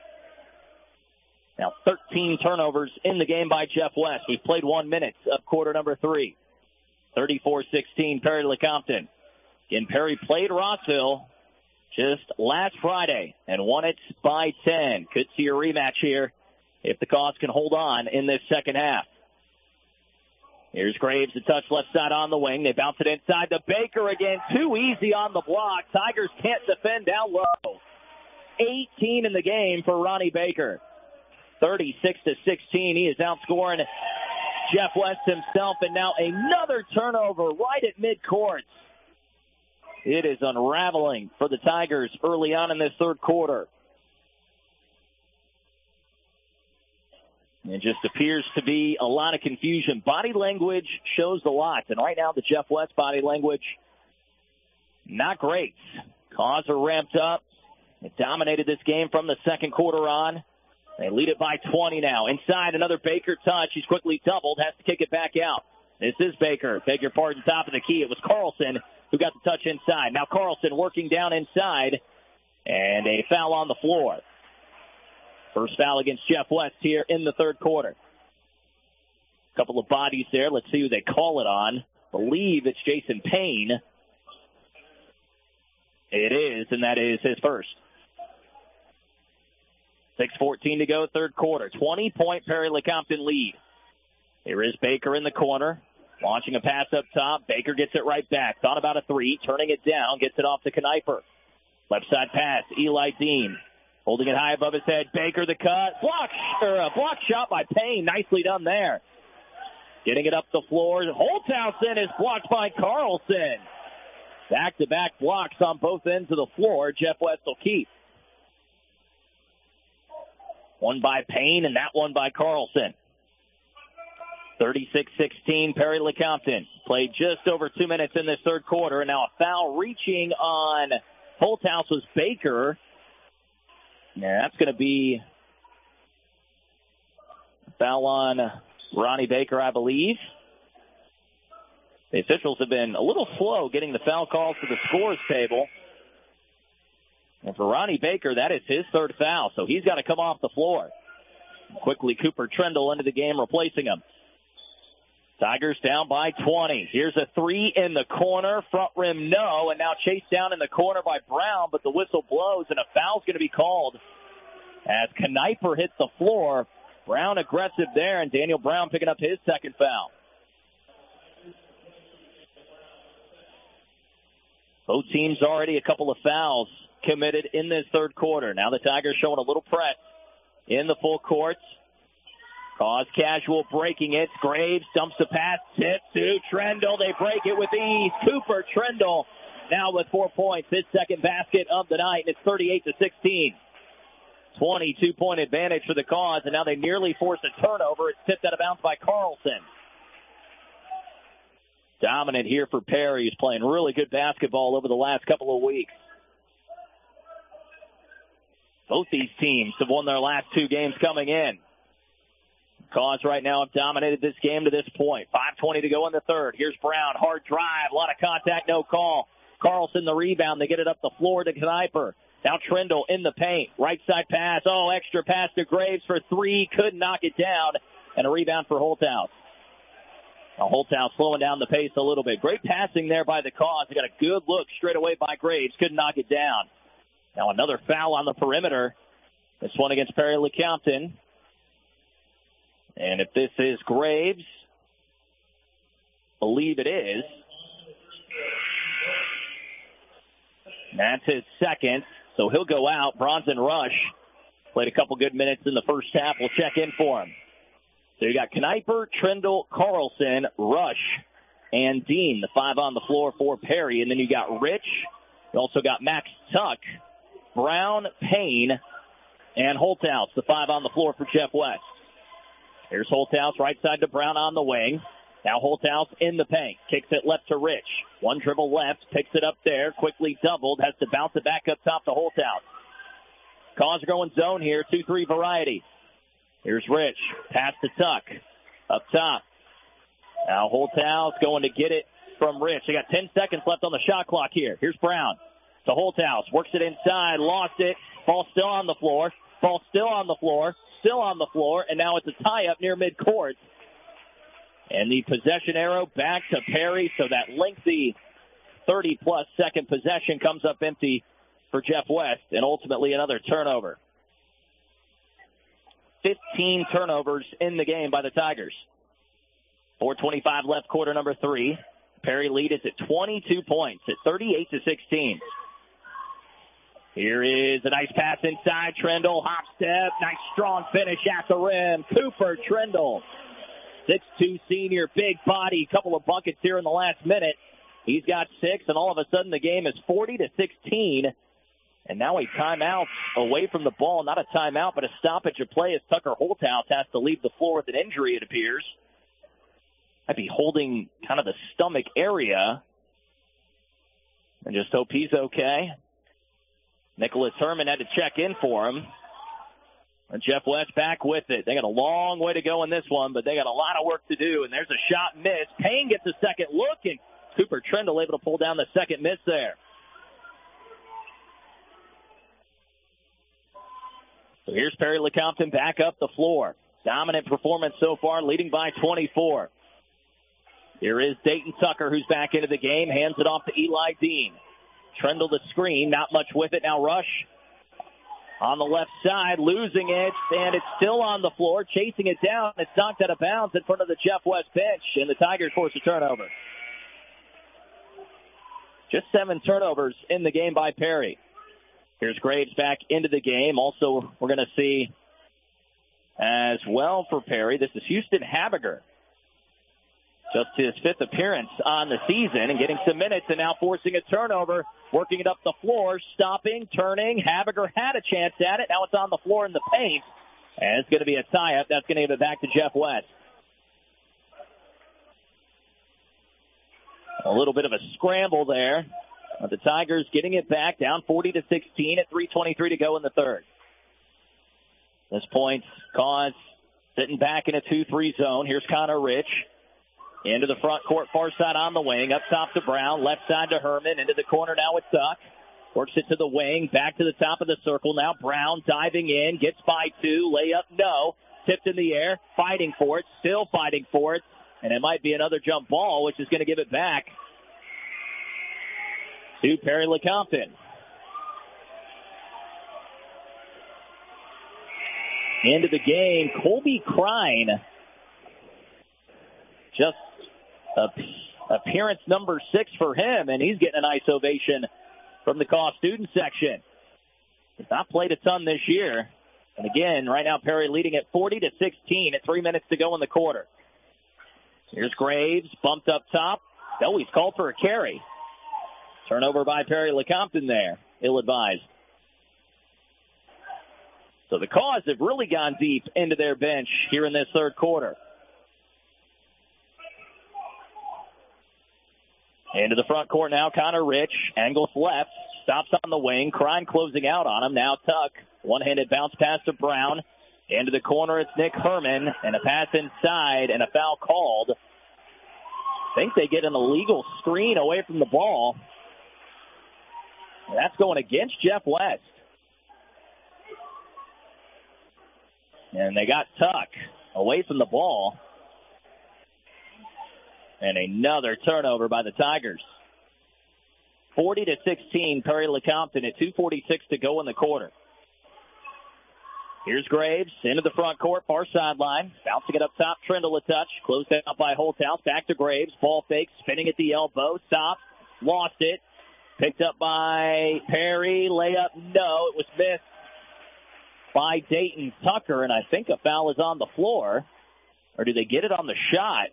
Now 13 turnovers in the game by Jeff West. We've played 1 minute of quarter number 3. 34-16 Perry-Lecompton. Again, Perry played Rossville just last Friday and won it by 10. Could see a rematch here if the Cause can hold on in this second half. Here's Graves, a touch left side on the wing. They bounce it inside to Baker again. Too easy on the block. Tigers can't defend down low. 18 in the game for Ronnie Baker. 36-16. He is outscoring Jeff West himself, and now another turnover right at midcourt. It is unraveling for the Tigers early on in this third quarter. It just appears to be a lot of confusion. Body language shows a lot, and right now the Jeff West body language, not great. Cause are ramped up. They dominated this game from the second quarter on. They lead it by 20 now. Inside, another Baker touch. He's quickly doubled, has to kick it back out. This is Baker. Beg your pardon, top of the key. It was Carlson who got the touch inside. Now Carlson working down inside, and a foul on the floor. First foul against Jeff West here in the third quarter. A couple of bodies there. Let's see who they call it on. Believe it's Jason Payne. It is, and that is his first. 6:14 to go, third quarter. 20-point Perry-Lecompton lead. Here is Baker in the corner. Launching a pass up top. Baker gets it right back. Thought about a three. Turning it down. Gets it off to Kniper. Left side pass. Eli Dean. Holding it high above his head. Baker the cut. Block shot by Payne. Nicely done there. Getting it up the floor. Holthausen is blocked by Carlson. Back-to-back blocks on both ends of the floor. Jeff West will keep. One by Payne and that one by Carlson. 36-16 Perry-Lecompton. Played just over 2 minutes in this third quarter, and now a foul reaching on Holthouse was Baker. Yeah, that's going to be a foul on Ronnie Baker, I believe. The officials have been a little slow getting the foul calls to the scores table. And for Ronnie Baker, that is his third foul, so he's got to come off the floor. Quickly, Cooper Trendle into the game, replacing him. Tigers down by 20. Here's a three in the corner. Front rim, no. And now chased down in the corner by Brown, but the whistle blows, and a foul's going to be called as Kniper hits the floor. Brown aggressive there, and Daniel Brown picking up his second foul. Both teams already a couple of fouls committed in this third quarter. Now the Tigers showing a little press in the full court. Cause casual breaking it. Graves dumps the pass, tip to Trendle. They break it with ease. Cooper Trendle now with 4 points. His second basket of the night, and it's 38-16. 22-point advantage for the Cause, and now they nearly force a turnover. It's tipped out of bounds by Carlson. Dominant here for Perry, who's playing really good basketball over the last couple of weeks. Both these teams have won their last two games coming in. Cause right now have dominated this game to this point. 5:20 to go in the third. Here's Brown. Hard drive. A lot of contact. No call. Carlson the rebound. They get it up the floor to Kniper. Now Trendle in the paint. Right side pass. Oh, extra pass to Graves for three. Couldn't knock it down. And a rebound for Holthouse. Now Holthouse slowing down the pace a little bit. Great passing there by the Cause. They got a good look straight away by Graves. Couldn't knock it down. Now another foul on the perimeter. This one against Perry LeCompton. And if this is Graves, believe it is. That's his second, so he'll go out. Bronson Rush played a couple good minutes in the first half. We'll check in for him. So you got Kniper, Trendle, Carlson, Rush, and Dean, the five on the floor for Perry. And then you got Rich. You also got Max Tuck, Brown, Payne, and Holthouse, the five on the floor for Jeff West. Here's Holthouse, right side to Brown on the wing. Now Holthouse in the paint. Kicks it left to Rich. One dribble left. Picks it up there. Quickly doubled. Has to bounce it back up top to Holthouse. Cause going zone here. 2-3 variety. Here's Rich. Pass to Tuck. Up top. Now Holthouse going to get it from Rich. They got 10 seconds left on the shot clock here. Here's Brown to Holthouse. Works it inside. Lost it. Ball still on the floor. Ball still on the floor. Still on the floor. And now it's a tie-up near midcourt. And the possession arrow back to Perry, so that lengthy 30-plus second possession comes up empty for Jeff West, and ultimately another turnover. 15 turnovers in the game by the Tigers. 4:25 left, quarter number 3. Perry lead is at 22 points at 38-16. Here is a nice pass inside. Trendle, hop step, nice strong finish at the rim. Cooper Trendle. 6'2" senior, big body, couple of buckets here in the last minute. He's got 6, and all of a sudden the game is 40-16. And now a timeout away from the ball. Not a timeout, but a stoppage of play as Tucker Holthouse has to leave the floor with an injury, it appears. Might be holding kind of the stomach area. And just hope he's okay. Nicholas Herman had to check in for him. And Jeff West back with it. They got a long way to go in this one, but they got a lot of work to do. And there's a shot miss. Payne gets a second look, and Cooper Trendle able to pull down the second miss there. So here's Perry LeCompton back up the floor. Dominant performance so far, leading by 24. Here is Dayton Tucker, who's back into the game. Hands it off to Eli Dean. Trendle the screen, not much with it. Now Rush on the left side, losing it, and it's still on the floor, chasing it down. It's knocked out of bounds in front of the Jeff West bench, and the Tigers force a turnover. Just 7 turnovers in the game by Perry. Here's Graves back into the game. Also, we're going to see as well for Perry, this is Houston Habiger. Just his 5th appearance on the season and getting some minutes and now forcing a turnover, working it up the floor, stopping, turning. Habiger had a chance at it. Now it's on the floor in the paint. And it's going to be a tie-up. That's going to give it back to Jeff West. A little bit of a scramble there. The Tigers getting it back, down 40-16 at 3:23 to go in the third. This point, Cause sitting back in a 2-3 zone. Here's Connor Rich. Into the front court, far side on the wing. Up top to Brown, left side to Herman. Into the corner now with Tuck. Works it to the wing, back to the top of the circle. Now Brown diving in, gets by 2. Layup, no. Tipped in the air, fighting for it, still fighting for it. And it might be another jump ball, which is going to give it back to Perry LeCompton. into the game. Colby Crine, just appearance number 6 for him, and he's getting a nice ovation from the Caw student section. He's not played a ton this year. And again, right now Perry leading at 40-16 at 3 minutes to go in the quarter. Here's Graves, bumped up top. Oh, he's called for a carry. Turnover by Perry Lecompton there, ill-advised. So the Caws have really gone deep into their bench here in this third quarter. Into the front court now, Connor Rich. Angles left, stops on the wing. Crine closing out on him. Now Tuck. One-handed bounce pass to Brown. Into the corner, it's Nick Herman. And a pass inside and a foul called. I think they get an illegal screen away from the ball. That's going against Jeff West. And they got Tuck away from the ball. And another turnover by the Tigers. 40-16, Perry Lecompton at 2:46 to go in the quarter. Here's Graves into the front court, far sideline. Bouncing it up top, Trindle a touch. Closed out by Holthouse. Back to Graves. Ball fake, spinning at the elbow. Stops. Lost it. Picked up by Perry. Layup, no. It was missed by Dayton Tucker, and I think a foul is on the floor. Or do they get it on the shot?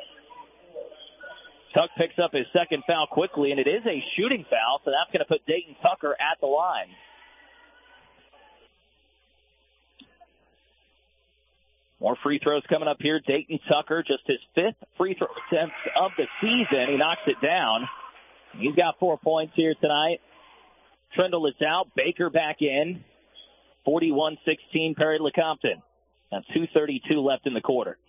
Tuck picks up his second foul quickly, and it is a shooting foul, so that's going to put Dayton Tucker at the line. More free throws coming up here. Dayton Tucker, just his 5th free throw attempt of the season. He knocks it down. He's got 4 points here tonight. Trindle is out. Baker back in. 41-16, Perry Lecompton. Now 2:32 left in the quarter.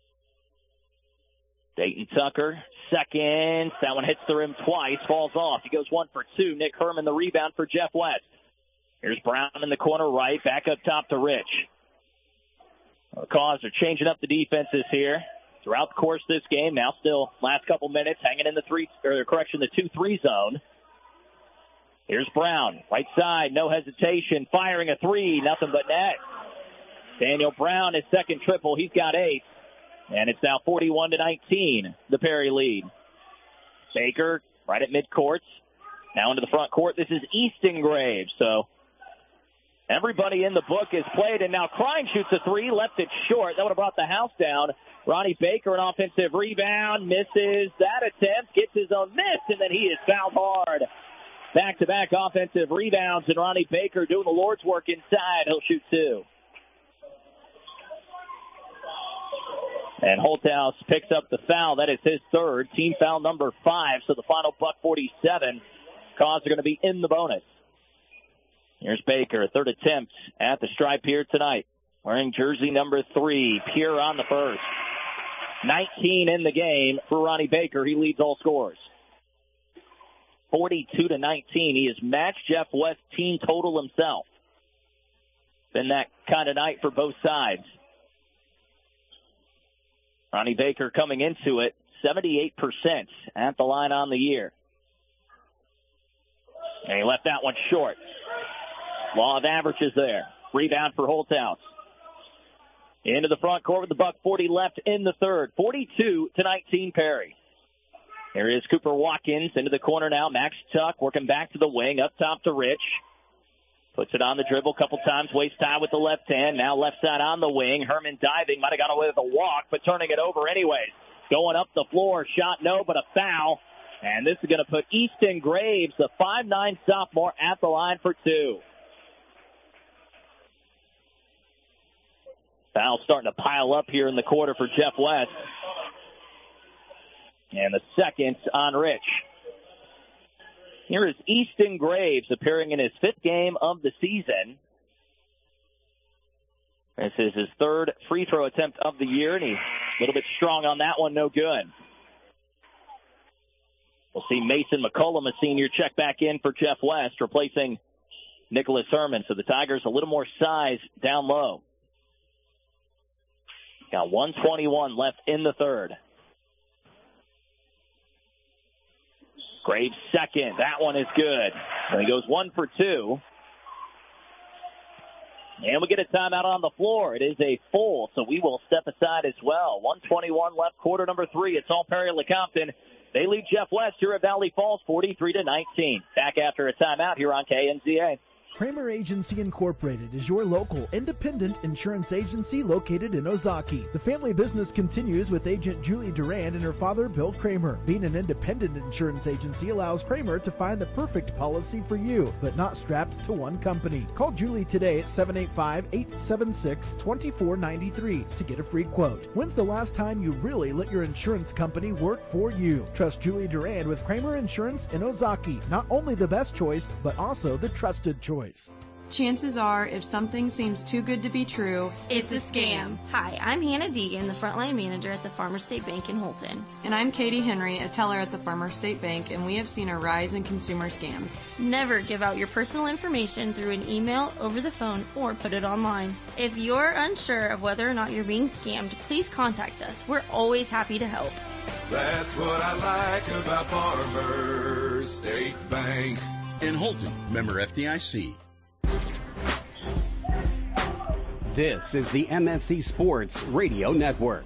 Dayton Tucker, second. That one hits the rim twice, falls off. He goes 1 for 2. Nick Herman, the rebound for Jeff West. Here's Brown in the corner right, back up top to Rich. The Caws are changing up the defenses here throughout the course of this game. Now still last couple minutes hanging in the 2-3 zone. Here's Brown, right side, no hesitation, firing a 3, nothing but net. Daniel Brown, his second triple, he's got 8. And it's now 41-19, the Perry lead. Baker right at midcourt. Now into the front court. This is Easton Graves. So everybody in the book has played, and now Crine shoots a 3, left it short. That would have brought the house down. Ronnie Baker, an offensive rebound, misses that attempt, gets his own miss, and then he is fouled hard. Back-to-back offensive rebounds, and Ronnie Baker doing the Lord's work inside. He'll shoot 2. And Holthouse picks up the foul. That is his 3rd. Team foul number 5. So the final buck 47. Caws are going to be in the bonus. Here's Baker, 3rd attempt at the stripe here tonight. Wearing jersey number 3. Pure on the first. 19 in the game for Ronnie Baker. He leads all scorers. 42-19. He has matched Jeff West's team total himself. Been that kind of night for both sides. Ronnie Baker coming into it, 78% at the line on the year. And he left that one short. Law of averages there. Rebound for Holthouse. Into the front court with the buck 40 left in the third. 42-19 Perry. Here is Cooper Watkins into the corner now. Max Tuck working back to the wing. Up top to Rich. Puts it on the dribble a couple times. Waist tie with the left hand. Now left side on the wing. Herman diving. Might have got away with a walk, but turning it over anyways. Going up the floor. Shot no, but a foul. And this is going to put Easton Graves, the 5'9" sophomore, at the line for 2. Foul starting to pile up here in the quarter for Jeff West. And the second on Rich. Here is Easton Graves appearing in his 5th game of the season. This is his 3rd free throw attempt of the year, and he's a little bit strong on that one, no good. We'll see Mason McCullum, a senior, check back in for Jeff West, replacing Nicholas Herman. So the Tigers a little more size down low. Got 1:21 left in the third. Graves second. That one is good. So he goes 1 for 2. And we get a timeout on the floor. It is a full, so we will step aside as well. 1:21 left, quarter number 3. It's all Perry-Lecompton. They lead Jeff West here at Valley Falls 43-19. Back after a timeout here on KNZA. Kramer Agency Incorporated is your local independent insurance agency located in Ozaki. The family business continues with agent Julie Durand and her father, Bill Kramer. Being an independent insurance agency allows Kramer to find the perfect policy for you, but not strapped to one company. Call Julie today at 785-876-2493 to get a free quote. When's the last time you really let your insurance company work for you? Trust Julie Durand with Kramer Insurance in Ozaki. Not only the best choice, but also the trusted choice. Chances are, if something seems too good to be true, it's a scam. Hi, I'm Hannah Deegan, the frontline manager at the Farmers State Bank in Holton. And I'm Katie Henry, a teller at the Farmers State Bank, and we have seen a rise in consumer scams. Never give out your personal information through an email, over the phone, or put it online. If you're unsure of whether or not you're being scammed, please contact us. We're always happy to help. That's what I like about Farmers State Bank. In Holton, member FDIC. This is the MSC Sports Radio Network.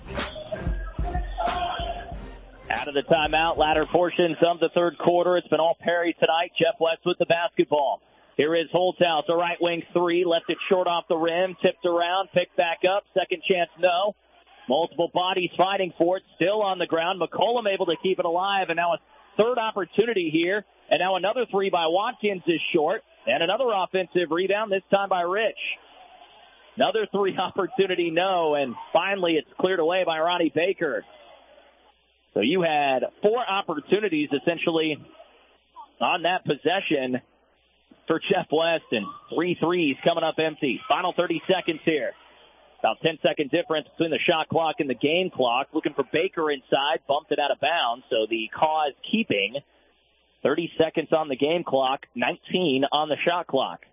Out of the timeout, latter portions of the third quarter. It's been all Perry tonight. Jeff West with the basketball. Here is Holthouse, a right wing three, left it short off the rim, tipped around, picked back up, second chance, no. Multiple bodies fighting for it, still on the ground. McCollum able to keep it alive, and now a third opportunity here. And now another three by Watkins is short, and another offensive rebound, this time by Rich. Another three opportunity, no, and finally it's cleared away by Ronnie Baker. So you had four opportunities essentially on that possession for Jeff West, and 3 threes coming up empty. Final 30 seconds here. About 10-second difference between the shot clock and the game clock. Looking for Baker inside, bumped it out of bounds, so the cause keeping. 30 seconds on the game clock, 19 on the shot clock.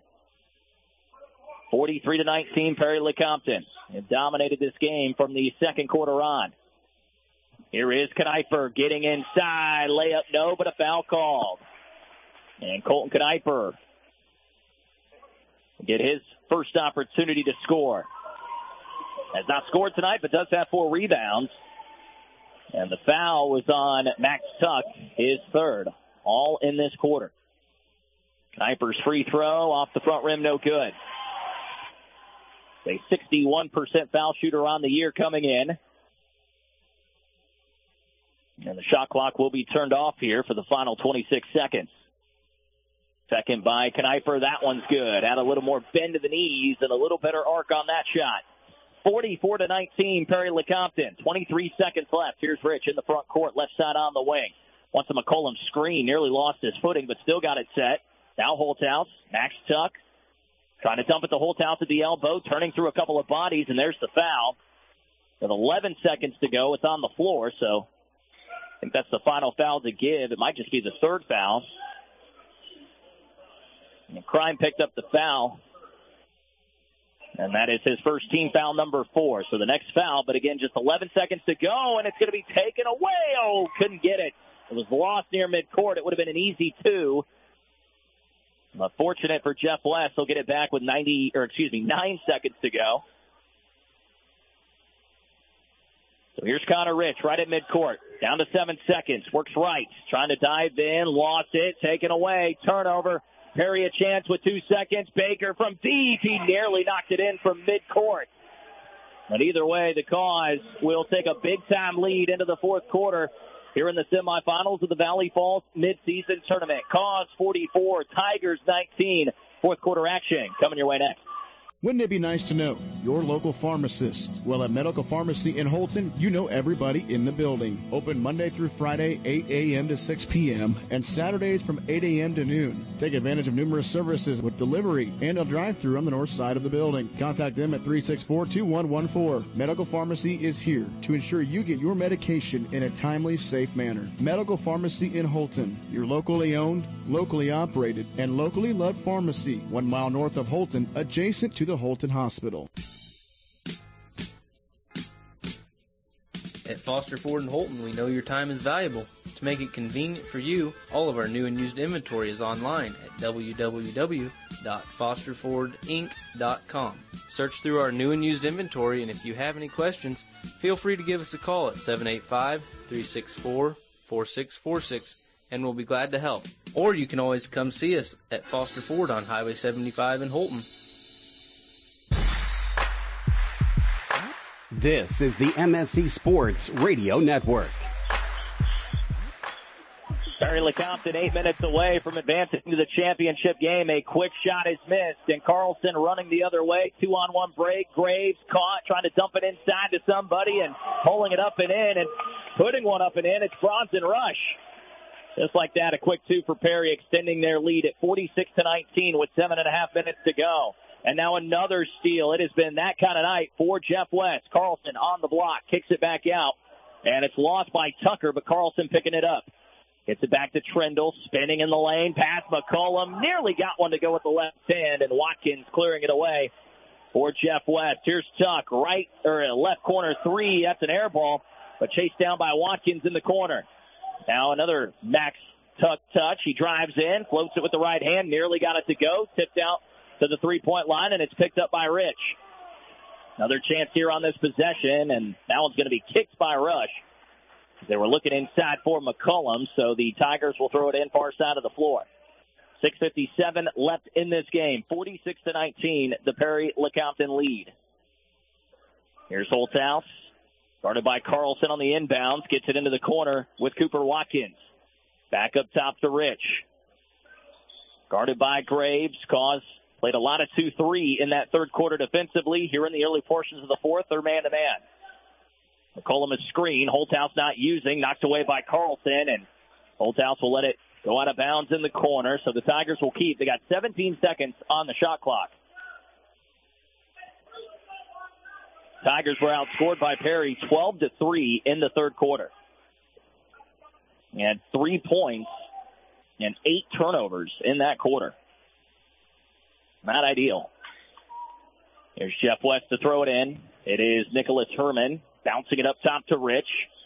43-19, Perry-Lecompton. It dominated this game from the second quarter on. Here is Kniper getting inside. Layup, no, but a foul called. And Colton Kniper will get his first opportunity to score. Has not scored tonight, but does have 4 rebounds. And the foul was on Max Tuck, his third, all in this quarter. Kniper's free throw off the front rim, no good. A 61% foul shooter on the year coming in. And the shot clock will be turned off here for the final 26 seconds. Second by Kniper. That one's good. Had a little more bend to the knees and a little better arc on that shot. 44-19, Perry-Lecompton. 23 seconds left. Here's Rich in the front court, left side on the wing. Wants a McCollum screen. Nearly lost his footing, but still got it set. Now Holthouse. Max Tuck. Trying to dump it to Holthouse at the elbow, turning through a couple of bodies, and there's the foul. With 11 seconds to go, it's on the floor, so I think that's the final foul to give. It might just be the third foul. And Crime picked up the foul, and that is his first team foul number 4. So the next foul, but again, just 11 seconds to go, and it's going to be taken away. Oh, couldn't get it. It was lost near midcourt. It would have been an easy 2. But fortunate for Jeff West, he'll get it back with 9 seconds to go. So here's Connor Rich right at midcourt. Down to 7 seconds. Works right. Trying to dive in. Lost it. Taken away. Turnover. Perry a chance with 2 seconds. Baker from deep. He nearly knocked it in from midcourt. But either way, the Cause will take a big-time lead into the fourth quarter here in the semifinals of the Valley Falls midseason tournament. Cause 44, Tigers 19. Fourth quarter action coming your way next. Wouldn't it be nice to know your local pharmacist? Well, at Medical Pharmacy in Holton, you know everybody in the building. Open Monday through Friday, 8 a.m. to 6 p.m., and Saturdays from 8 a.m. to noon. Take advantage of numerous services with delivery and a drive-thru on the north side of the building. Contact them at 364-2114. Medical Pharmacy is here to ensure you get your medication in a timely, safe manner. Medical Pharmacy in Holton, your locally owned, locally operated, and locally loved pharmacy, 1 mile north of Holton, adjacent to the Holton Hospital. At Foster Ford in Holton, we know your time is valuable. To make it convenient for you, all of our new and used inventory is online at www.fordford.com. www.fosterfordinc.com. Search through our new and used inventory, and if you have any questions, feel free to give us a call at 785-364-4646, and we'll be glad to help. Or you can always come see us at Foster Ford on Highway 75 in Holton. This is the MSC Sports Radio Network. Perry LeCompton 8 minutes away from advancing to the championship game. A quick shot is missed, and Carlson running the other way. 2-on-1 break. Graves caught, trying to dump it inside to somebody and pulling it up and in and putting one up and in. It's Bronson Rush. Just like that, a quick two for Perry, extending their lead at 46-19 with 7.5 minutes to go. And now another steal. It has been that kind of night for Jeff West. Carlson on the block, kicks it back out, and it's lost by Tucker, but Carlson picking it up. Gets it back to Trendle, spinning in the lane, past McCollum, nearly got one to go with the left hand, and Watkins clearing it away for Jeff West. Here's Tuck, left corner three. That's an air ball, but chased down by Watkins in the corner. Now another Max Tuck touch. He drives in, floats it with the right hand, nearly got it to go, tipped out to the three-point line, and it's picked up by Rich. Another chance here on this possession, and that one's going to be kicked by Rush. They were looking inside for McCollum, so the Tigers will throw it in far side of the floor. 6:57 left in this game. 46-19, the Perry LeCompton lead. Here's Holthouse, guarded by Carlson on the inbounds, gets it into the corner with Cooper Watkins. Back up top to Rich. Guarded by Graves, played a lot of 2-3 in that third quarter defensively. Here in the early portions of the fourth, they're man-to-man. McCollum is screen. Holthouse not using. Knocked away by Carlson, and Holthouse will let it go out of bounds in the corner, so the Tigers will keep. They got 17 seconds on the shot clock. Tigers were outscored by Perry 12-3 in the third quarter. And 3 points and 8 turnovers in that quarter. Not ideal. Here's Jeff West to throw it in. It is Nicholas Herman bouncing it up top to Rich.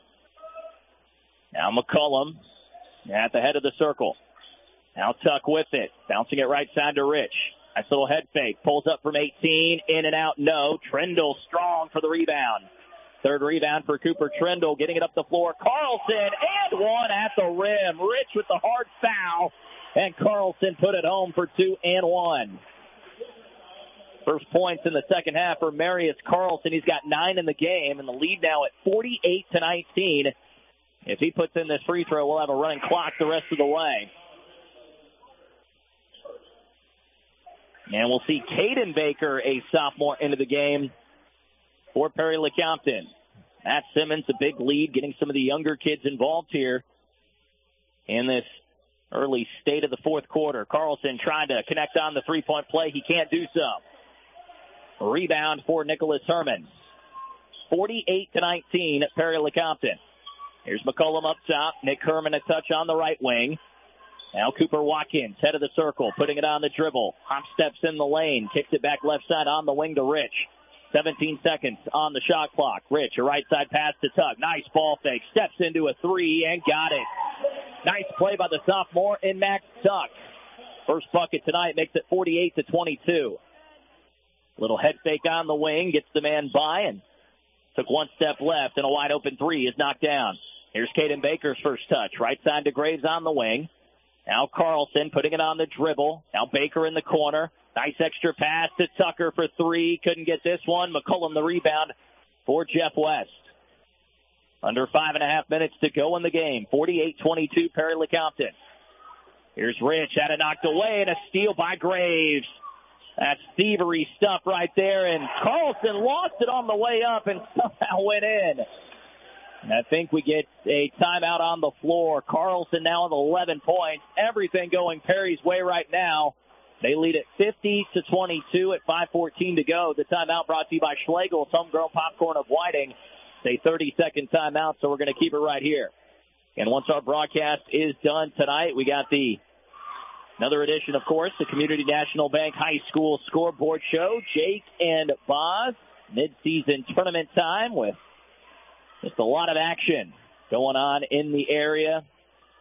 Now McCollum at the head of the circle. Now Tuck with it. Bouncing it right side to Rich. Nice little head fake. Pulls up from 18. In and out, no. Trendle strong for the rebound. Third rebound for Cooper Trendle. Getting it up the floor. Carlson and one at the rim. Rich with the hard foul. And Carlson put it home for 2 and 1. First points in the second half for Marius Carlson. He's got 9 in the game, and the lead now at 48-19. If he puts in this free throw, we'll have a running clock the rest of the way. And we'll see Caden Baker, a sophomore, into the game for Perry LeCompton. Matt Simmons, a big lead, getting some of the younger kids involved here in this early state of the fourth quarter. Carlson trying to connect on the three-point play. He can't do so. Rebound for Nicholas Herman. 48-19 at Perry LeCompton. Here's McCollum up top. Nick Herman a touch on the right wing. Now Cooper Watkins, head of the circle, putting it on the dribble. Hop steps in the lane, kicks it back left side on the wing to Rich. 17 seconds on the shot clock. Rich, a right side pass to Tuck. Nice ball fake. Steps into a three and got it. Nice play by the sophomore in Max Tuck. First bucket tonight makes it 48-22. Little head fake on the wing, gets the man by, and took one step left, and a wide open three is knocked down. Here's Caden Baker's first touch. Right side to Graves on the wing. Now Carlson putting it on the dribble. Now Baker in the corner. Nice extra pass to Tucker for three. Couldn't get this one. McCollum the rebound for Jeff West. Under 5.5 minutes to go in the game. 48-22 Perry LeCompton. Here's Rich. Had it knocked away, and a steal by Graves. That's thievery stuff right there, and Carlson lost it on the way up and somehow went in. And I think we get a timeout on the floor. Carlson now with 11 points. Everything going Perry's way right now. They lead at 50-22 at 5:14 to go. The timeout brought to you by Schlegel's Homegrown Popcorn of Whiting. It's a 30-second timeout, so we're going to keep it right here. And once our broadcast is done tonight, we got another edition, of course, the Community National Bank High School Scoreboard Show. Jake and Boz, mid-season tournament time with just a lot of action going on in the area.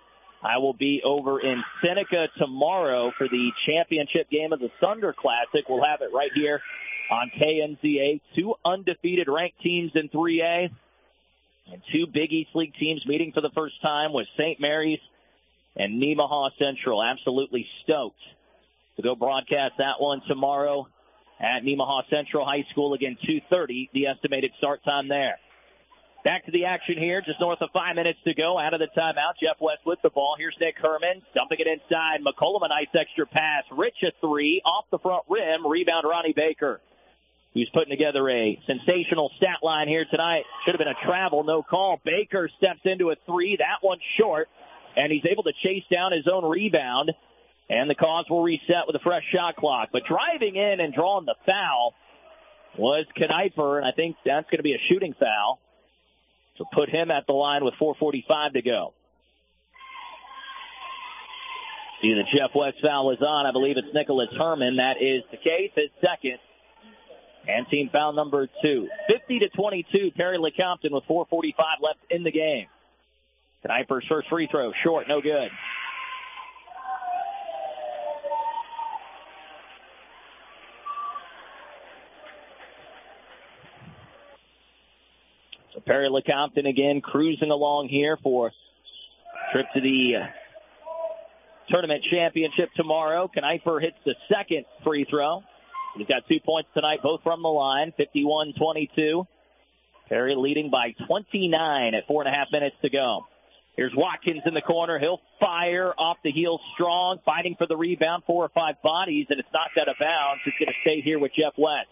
I will be over in Seneca tomorrow for the championship game of the Thunder Classic. We'll have it right here on KNZA. 2 undefeated ranked teams in 3A and 2 Big East League teams meeting for the first time with St. Mary's and Nemaha Central. Absolutely stoked to go broadcast that one tomorrow at Nemaha Central High School. Again, 2:30, the estimated start time there. Back to the action here, just north of 5 minutes to go. Out of the timeout, Jeff West with the ball. Here's Nick Herman, dumping it inside. McCollum, a nice extra pass. Rich, a 3, off the front rim. Rebound, Ronnie Baker, who's putting together a sensational stat line here tonight. Should have been a travel, no call. Baker steps into a 3. That one's short, and he's able to chase down his own rebound. And the Cause will reset with a fresh shot clock. But driving in and drawing the foul was Kneifer, and I think that's going to be a shooting foul. So put him at the line with 4:45 to go. See, the Jeff West foul is on. I believe it's Nicholas Herman. That is the case, his second. And team foul number 2. 50-22, Perry Lecompton with 4:45 left in the game. Kneifer's first free throw, short, no good. So Perry Lecompton again cruising along here for a trip to the tournament championship tomorrow. Kneifer hits the second free throw. He's got 2 points tonight, both from the line, 51-22. Perry leading by 29 at 4.5 minutes to go. Here's Watkins in the corner. He'll fire off the heel strong, fighting for the rebound, 4 or 5 bodies, and it's knocked out of bounds. It's going to stay here with Jeff West.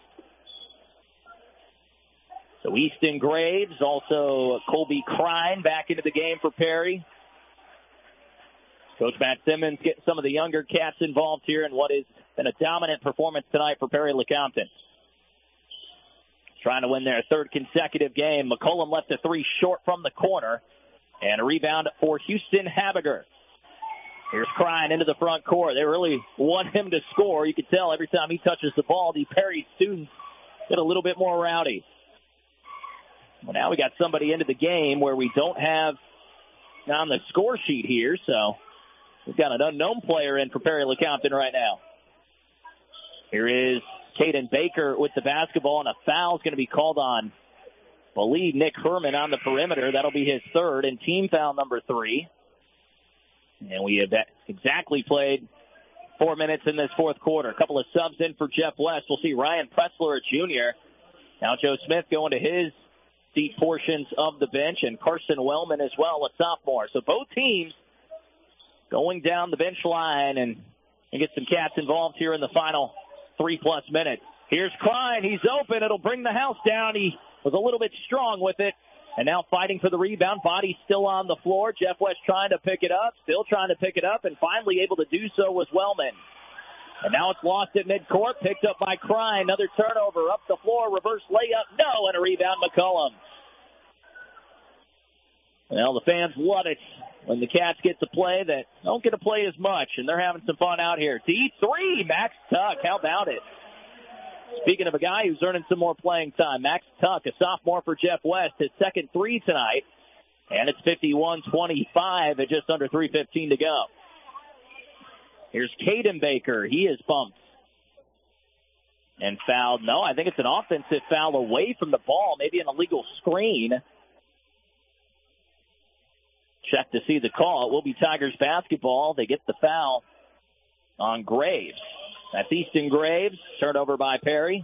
So Easton Graves, also Colby Crine back into the game for Perry. Coach Matt Simmons getting some of the younger cats involved here in what has been a dominant performance tonight for Perry Lecompton. Trying to win their 3rd consecutive game. McCollum left a 3 short from the corner. And a rebound for Houston Habiger. Here's Crine into the front court. They really want him to score. You can tell every time he touches the ball, the Perry students get a little bit more rowdy. Well, now we got somebody into the game where we don't have on the score sheet here, so we've got an unknown player in for Perry Lecompton right now. Here is Caden Baker with the basketball, and a foul is going to be called on, I believe, Nick Herman on the perimeter. That'll be his 3rd and team foul number 3. And we have exactly played 4 minutes in this 4th quarter. A couple of subs in for Jeff West. We'll see Ryan Pressler, a junior. Now Joe Smith going to his deep portions of the bench, and Carson Wellman as well, a sophomore. So both teams going down the bench line and get some cats involved here in the final 3+ minutes. Here's Crine. He's open. It'll bring the house down. He was a little bit strong with it, and now fighting for the rebound. Body still on the floor. Jeff West trying to pick it up, still trying to pick it up, and finally able to do so was Wellman. And now it's lost at midcourt, picked up by Crine. Another turnover up the floor, reverse layup, no, and a rebound, McCollum. Well, the fans love it when the Cats get to play that don't get to play as much, and they're having some fun out here. D3, Max Tuck, how about it? Speaking of a guy who's earning some more playing time, Max Tuck, a sophomore for Jeff West, his second 3 tonight, and it's 51-25 at just under 3:15 to go. Here's Caden Baker. He is bumped and fouled. No, I think it's an offensive foul away from the ball, maybe an illegal screen. Check to see the call. It will be Tigers basketball. They get the foul on Graves. That's Easton Graves. Turnover by Perry.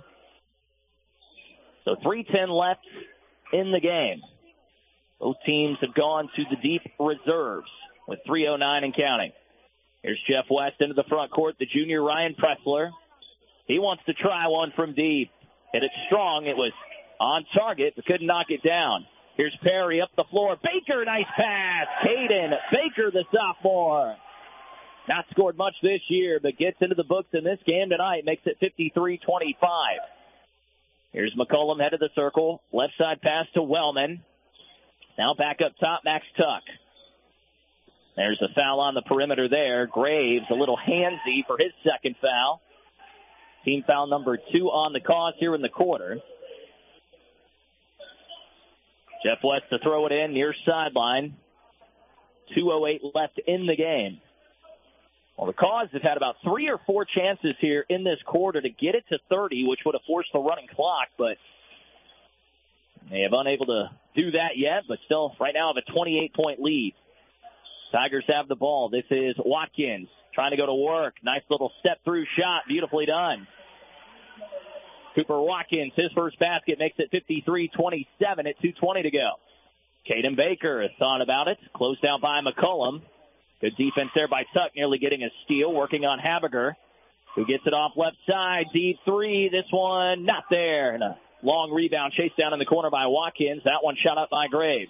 So 3:10 left in the game. Both teams have gone to the deep reserves with 3:09 and counting. Here's Jeff West into the front court, the junior Ryan Pressler. He wants to try one from deep. Hit it strong. It was on target, but couldn't knock it down. Here's Perry up the floor. Baker, nice pass. Caden Baker, the sophomore. Not scored much this year, but gets into the books in this game tonight. Makes it 53-25. Here's McCollum, head of the circle. Left side pass to Wellman. Now back up top, Max Tuck. There's a foul on the perimeter there. Graves, a little handsy for his second foul. Team foul number 2 on the cause here in the quarter. Jeff West to throw it in near sideline. 2:08 left in the game. Well, the Cause have had about 3 or 4 chances here in this quarter to get it to 30, which would have forced the running clock, but they have unable to do that yet, but still right now have a 28-point lead. Tigers have the ball. This is Watkins trying to go to work. Nice little step-through shot. Beautifully done. Cooper Watkins, his first basket, makes it 53-27 at 2:20 to go. Caden Baker has thought about it. Closed out by McCollum. Good defense there by Tuck, nearly getting a steal. Working on Habiger, who gets it off left side. Deep three. This one not there. And a long rebound chased down in the corner by Watkins. That one shot up by Graves.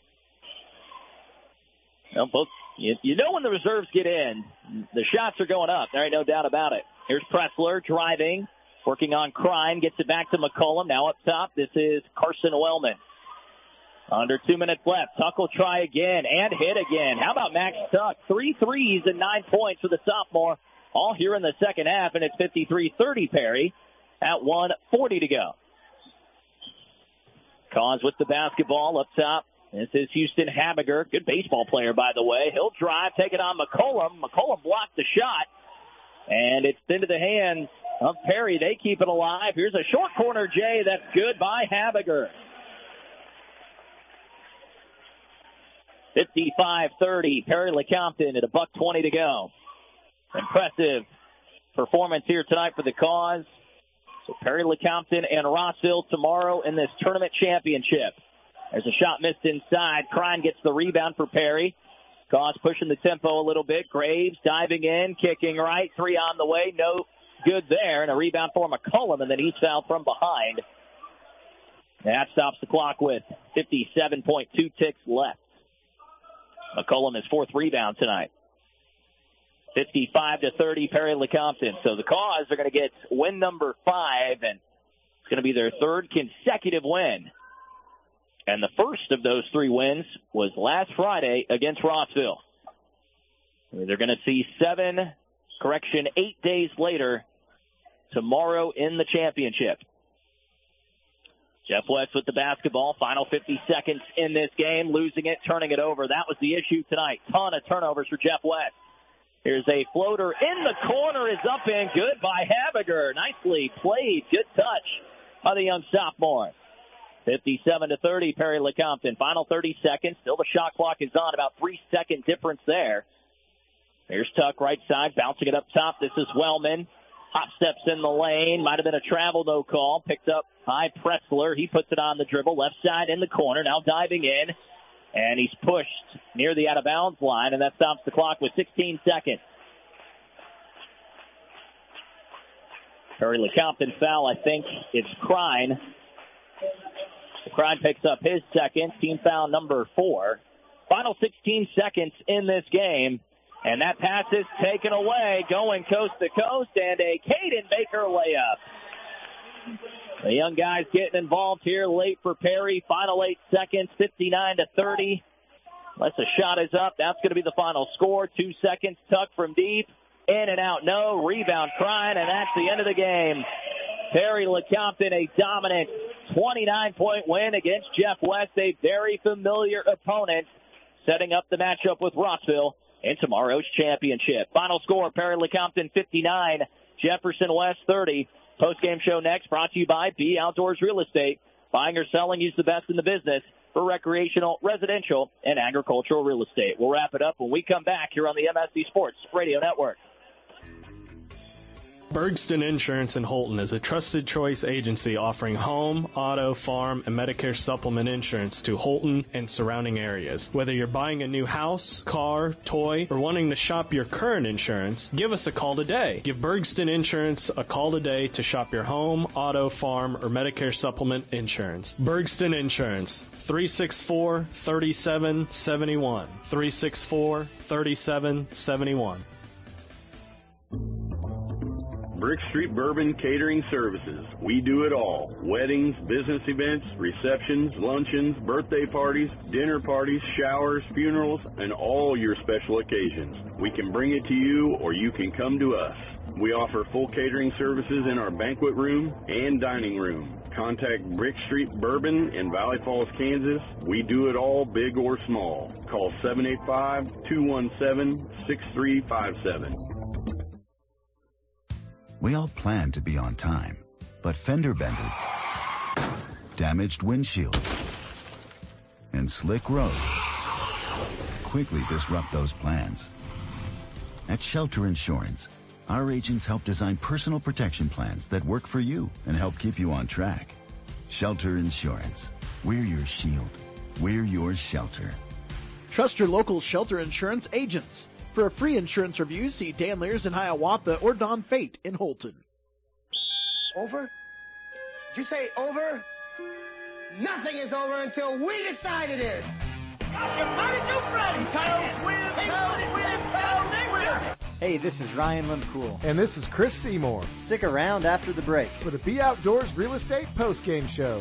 Well, both, you know when the reserves get in, the shots are going up. There ain't no doubt about it. Here's Pressler driving. Working on Krein. Gets it back to McCollum. Now up top, this is Carson Wellman. Under 2 minutes left. Tuck will try again and hit again. How about Max Tuck? 3 threes and 9 points for the sophomore. All here in the second half, and it's 53-30, Perry, at 1:40 to go. Cause with the basketball up top. This is Houston Habiger. Good baseball player, by the way. He'll drive, take it on McCollum. McCollum blocked the shot, and it's into the hands of Perry. They keep it alive. Here's a short corner, Jay. That's good by Habiger. 55-30, Perry Lecompton at $1:20 to go. Impressive performance here tonight for the Cause. So Perry Lecompton and Rossville tomorrow in this tournament championship. There's a shot missed inside. Krein gets the rebound for Perry. Cause pushing the tempo a little bit. Graves diving in, kicking right. 3 on the way. No good there. And a rebound for McCollum, and then he's fouled from behind. That stops the clock with 57.2 ticks left. McCollum, his 4th rebound tonight. 55-30, Perry Lecompton. So the Cause are going to get win number 5, and it's going to be their 3rd consecutive win. And the first of those 3 wins was last Friday against Rossville. They're going to see 8 days later tomorrow in the championship. Jeff West with the basketball. Final 50 seconds in this game. Losing it, turning it over. That was the issue tonight. Ton of turnovers for Jeff West. Here's a floater in the corner. Is up and good by Habiger. Nicely played. Good touch by the young sophomore. 57-30, Perry Lecompton. Final 30 seconds. Still the shot clock is on. About 3-second difference there. Here's Tuck right side. Bouncing it up top. This is Wellman. Hop steps in the lane. Might have been a travel, no call. Picked up by Pressler. He puts it on the dribble. Left side in the corner. Now diving in. And he's pushed near the out-of-bounds line, and that stops the clock with 16 seconds. Perry Lecompton foul, I think it's Krein. Krein picks up his 2nd. Team foul number 4. Final 16 seconds in this game. And that pass is taken away, going coast to coast, and a Caden Baker layup. The young guys getting involved here late for Perry. Final 8 seconds, 59-30. Unless the shot is up, that's going to be the final score. 2 seconds, Tuck from deep. In and out, no. Rebound, Krein, and that's the end of the game. Perry Lecompton, a dominant 29-point win against Jeff West, a very familiar opponent, setting up the matchup with Rossville in tomorrow's championship. Final score, Perry Lecompton 59, Jefferson West 30. Post-game show next, brought to you by B Outdoors Real Estate. Buying or selling, use the best in the business for recreational, residential, and agricultural real estate. We'll wrap it up when we come back here on the MSC Sports Radio Network. Bergston Insurance in Holton is a trusted choice agency offering home, auto, farm, and Medicare supplement insurance to Holton and surrounding areas. Whether you're buying a new house, car, toy, or wanting to shop your current insurance, give us a call today. Give Bergston Insurance a call today to shop your home, auto, farm, or Medicare supplement insurance. Bergston Insurance, 364-3771. 364-3771. Brick Street Bourbon Catering Services. We do it all. Weddings, business events, receptions, luncheons, birthday parties, dinner parties, showers, funerals, and all your special occasions. We can bring it to you or you can come to us. We offer full catering services in our banquet room and dining room. Contact Brick Street Bourbon in Valley Falls, Kansas. We do it all, big or small. Call 785-217-6357. We all plan to be on time, but fender benders, damaged windshields, and slick roads quickly disrupt those plans. At Shelter Insurance, our agents help design personal protection plans that work for you and help keep you on track. Shelter Insurance. We're your shield. We're your shelter. Trust your local Shelter Insurance agents. For a free insurance review, see Dan Lears in Hiawatha or Don Fate in Holton. Over? Did you say over? Nothing is over until we decide it is. Hey, this is Ryan Limcool. And this is Chris Seymour. Stick around after the break for the Be Outdoors Real Estate Postgame Show.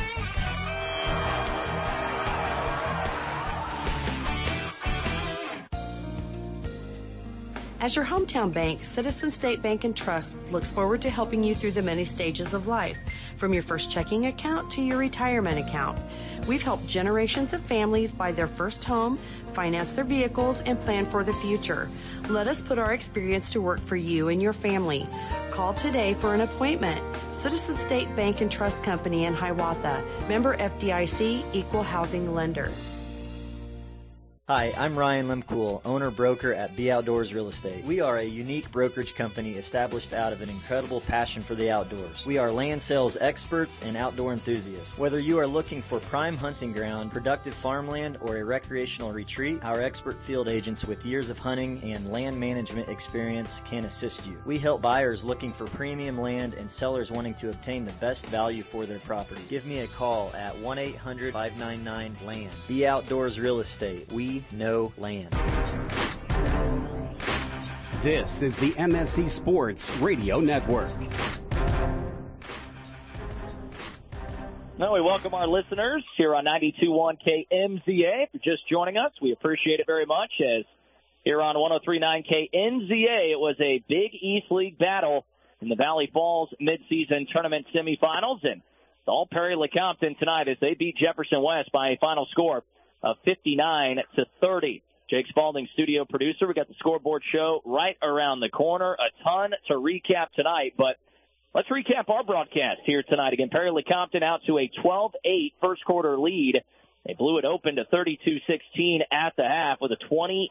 As your hometown bank, Citizen State Bank & Trust looks forward to helping you through the many stages of life, from your first checking account to your retirement account. We've helped generations of families buy their first home, finance their vehicles, and plan for the future. Let us put our experience to work for you and your family. Call today for an appointment. Citizen State Bank & Trust Company in Hiawatha. Member FDIC, Equal Housing Lender. Hi, I'm Ryan Limcool, owner-broker at Be Outdoors Real Estate. We are a unique brokerage company established out of an incredible passion for the outdoors. We are land sales experts and outdoor enthusiasts. Whether you are looking for prime hunting ground, productive farmland, or a recreational retreat, our expert field agents with years of hunting and land management experience can assist you. We help buyers looking for premium land and sellers wanting to obtain the best value for their property. Give me a call at 1-800-599-LAND. Be Outdoors Real Estate. We know land. This is the MSC Sports Radio Network. Now we welcome our listeners here on 92.1 KMZA. If you're just joining us, we appreciate it very much. As here on 103.9 KMZA, it was a Big East League battle in the Valley Falls midseason tournament semifinals, and it's all Perry-Lecompton tonight as they beat Jefferson West by a final score of 59-30. Jake Spalding, studio producer. We got the scoreboard show right around the corner. A ton to recap tonight, but let's recap our broadcast here tonight. Again, Perry-Lecompton out to a 12-8 first quarter lead. They blew it open to 32-16 at the half with a 20-8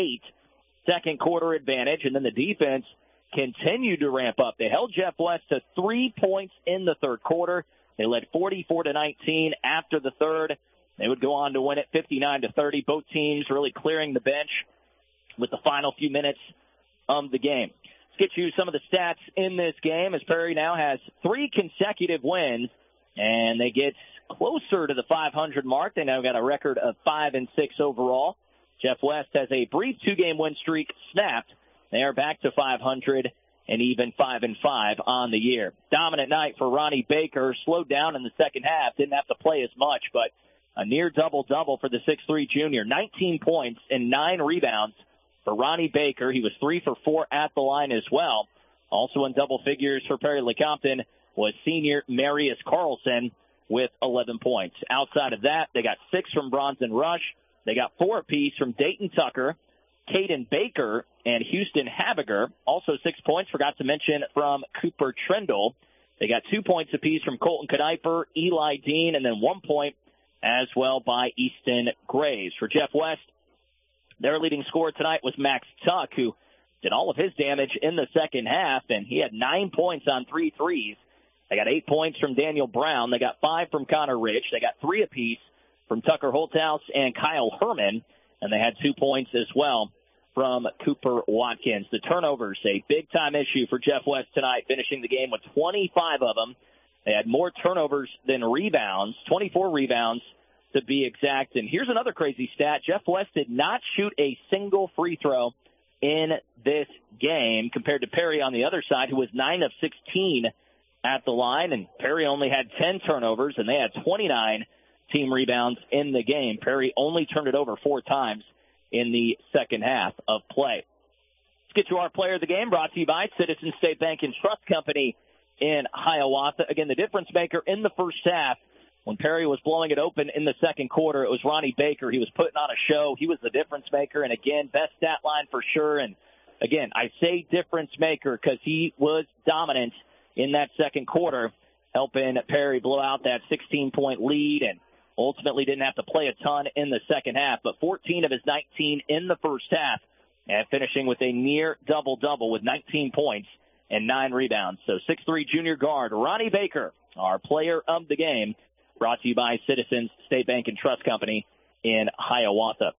second quarter advantage, and then the defense continued to ramp up. They held Jeff West to 3 points in the third quarter. They led 44-19 after the third. They would go on to win it 59-30. Both teams really clearing the bench with the final few minutes of the game. Let's get you some of the stats in this game as Perry now has 3 consecutive wins, and they get closer to the 500 mark. They now got a record of 5-6 overall. Jeff West has a brief 2-game win streak snapped. They are back to 500 and even 5-5 on the year. Dominant night for Ronnie Baker. Slowed down in the second half. Didn't have to play as much, but a near double-double for the 6'3 junior. 19 points and 9 rebounds for Ronnie Baker. He was 3 for 4 at the line as well. Also in double figures for Perry-Lecompton was senior Marius Carlson with 11 points. Outside of that, they got 6 from Bronson Rush. They got 4 apiece from Dayton Tucker, Caden Baker, and Houston Habiger. Also 6 points, forgot to mention, from Cooper Trendle. They got 2 points apiece from Colton Kniper, Eli Dean, and then 1 point as well by Easton Graves. For Jeff West, their leading scorer tonight was Max Tuck, who did all of his damage in the second half, and he had 9 points on 3 threes. They got 8 points from Daniel Brown. They got 5 from Connor Rich. They got 3 apiece from Tucker Holthouse and Kyle Herman, and they had 2 points as well from Cooper Watkins. The turnovers, a big-time issue for Jeff West tonight, finishing the game with 25 of them. They had more turnovers than rebounds, 24 rebounds to be exact. And here's another crazy stat. Jeff West did not shoot a single free throw in this game compared to Perry on the other side, who was 9 of 16 at the line. And Perry only had 10 turnovers, and they had 29 team rebounds in the game. Perry only turned it over 4 times in the second half of play. Let's get to our player of the game, brought to you by Citizen State Bank and Trust Company in Hiawatha. Again, the difference maker in the first half, when Perry was blowing it open in the second quarter, it was Ronnie Baker. He was putting on a show. He was the difference maker. And, again, best stat line for sure. And, again, I say difference maker because he was dominant in that second quarter, helping Perry blow out that 16-point lead and ultimately didn't have to play a ton in the second half. But 14 of his 19 in the first half and finishing with a near double-double with 19 points and 9 rebounds. So 6'3" junior guard Ronnie Baker, our player of the game, brought to you by Citizens State Bank and Trust Company in Hiawatha.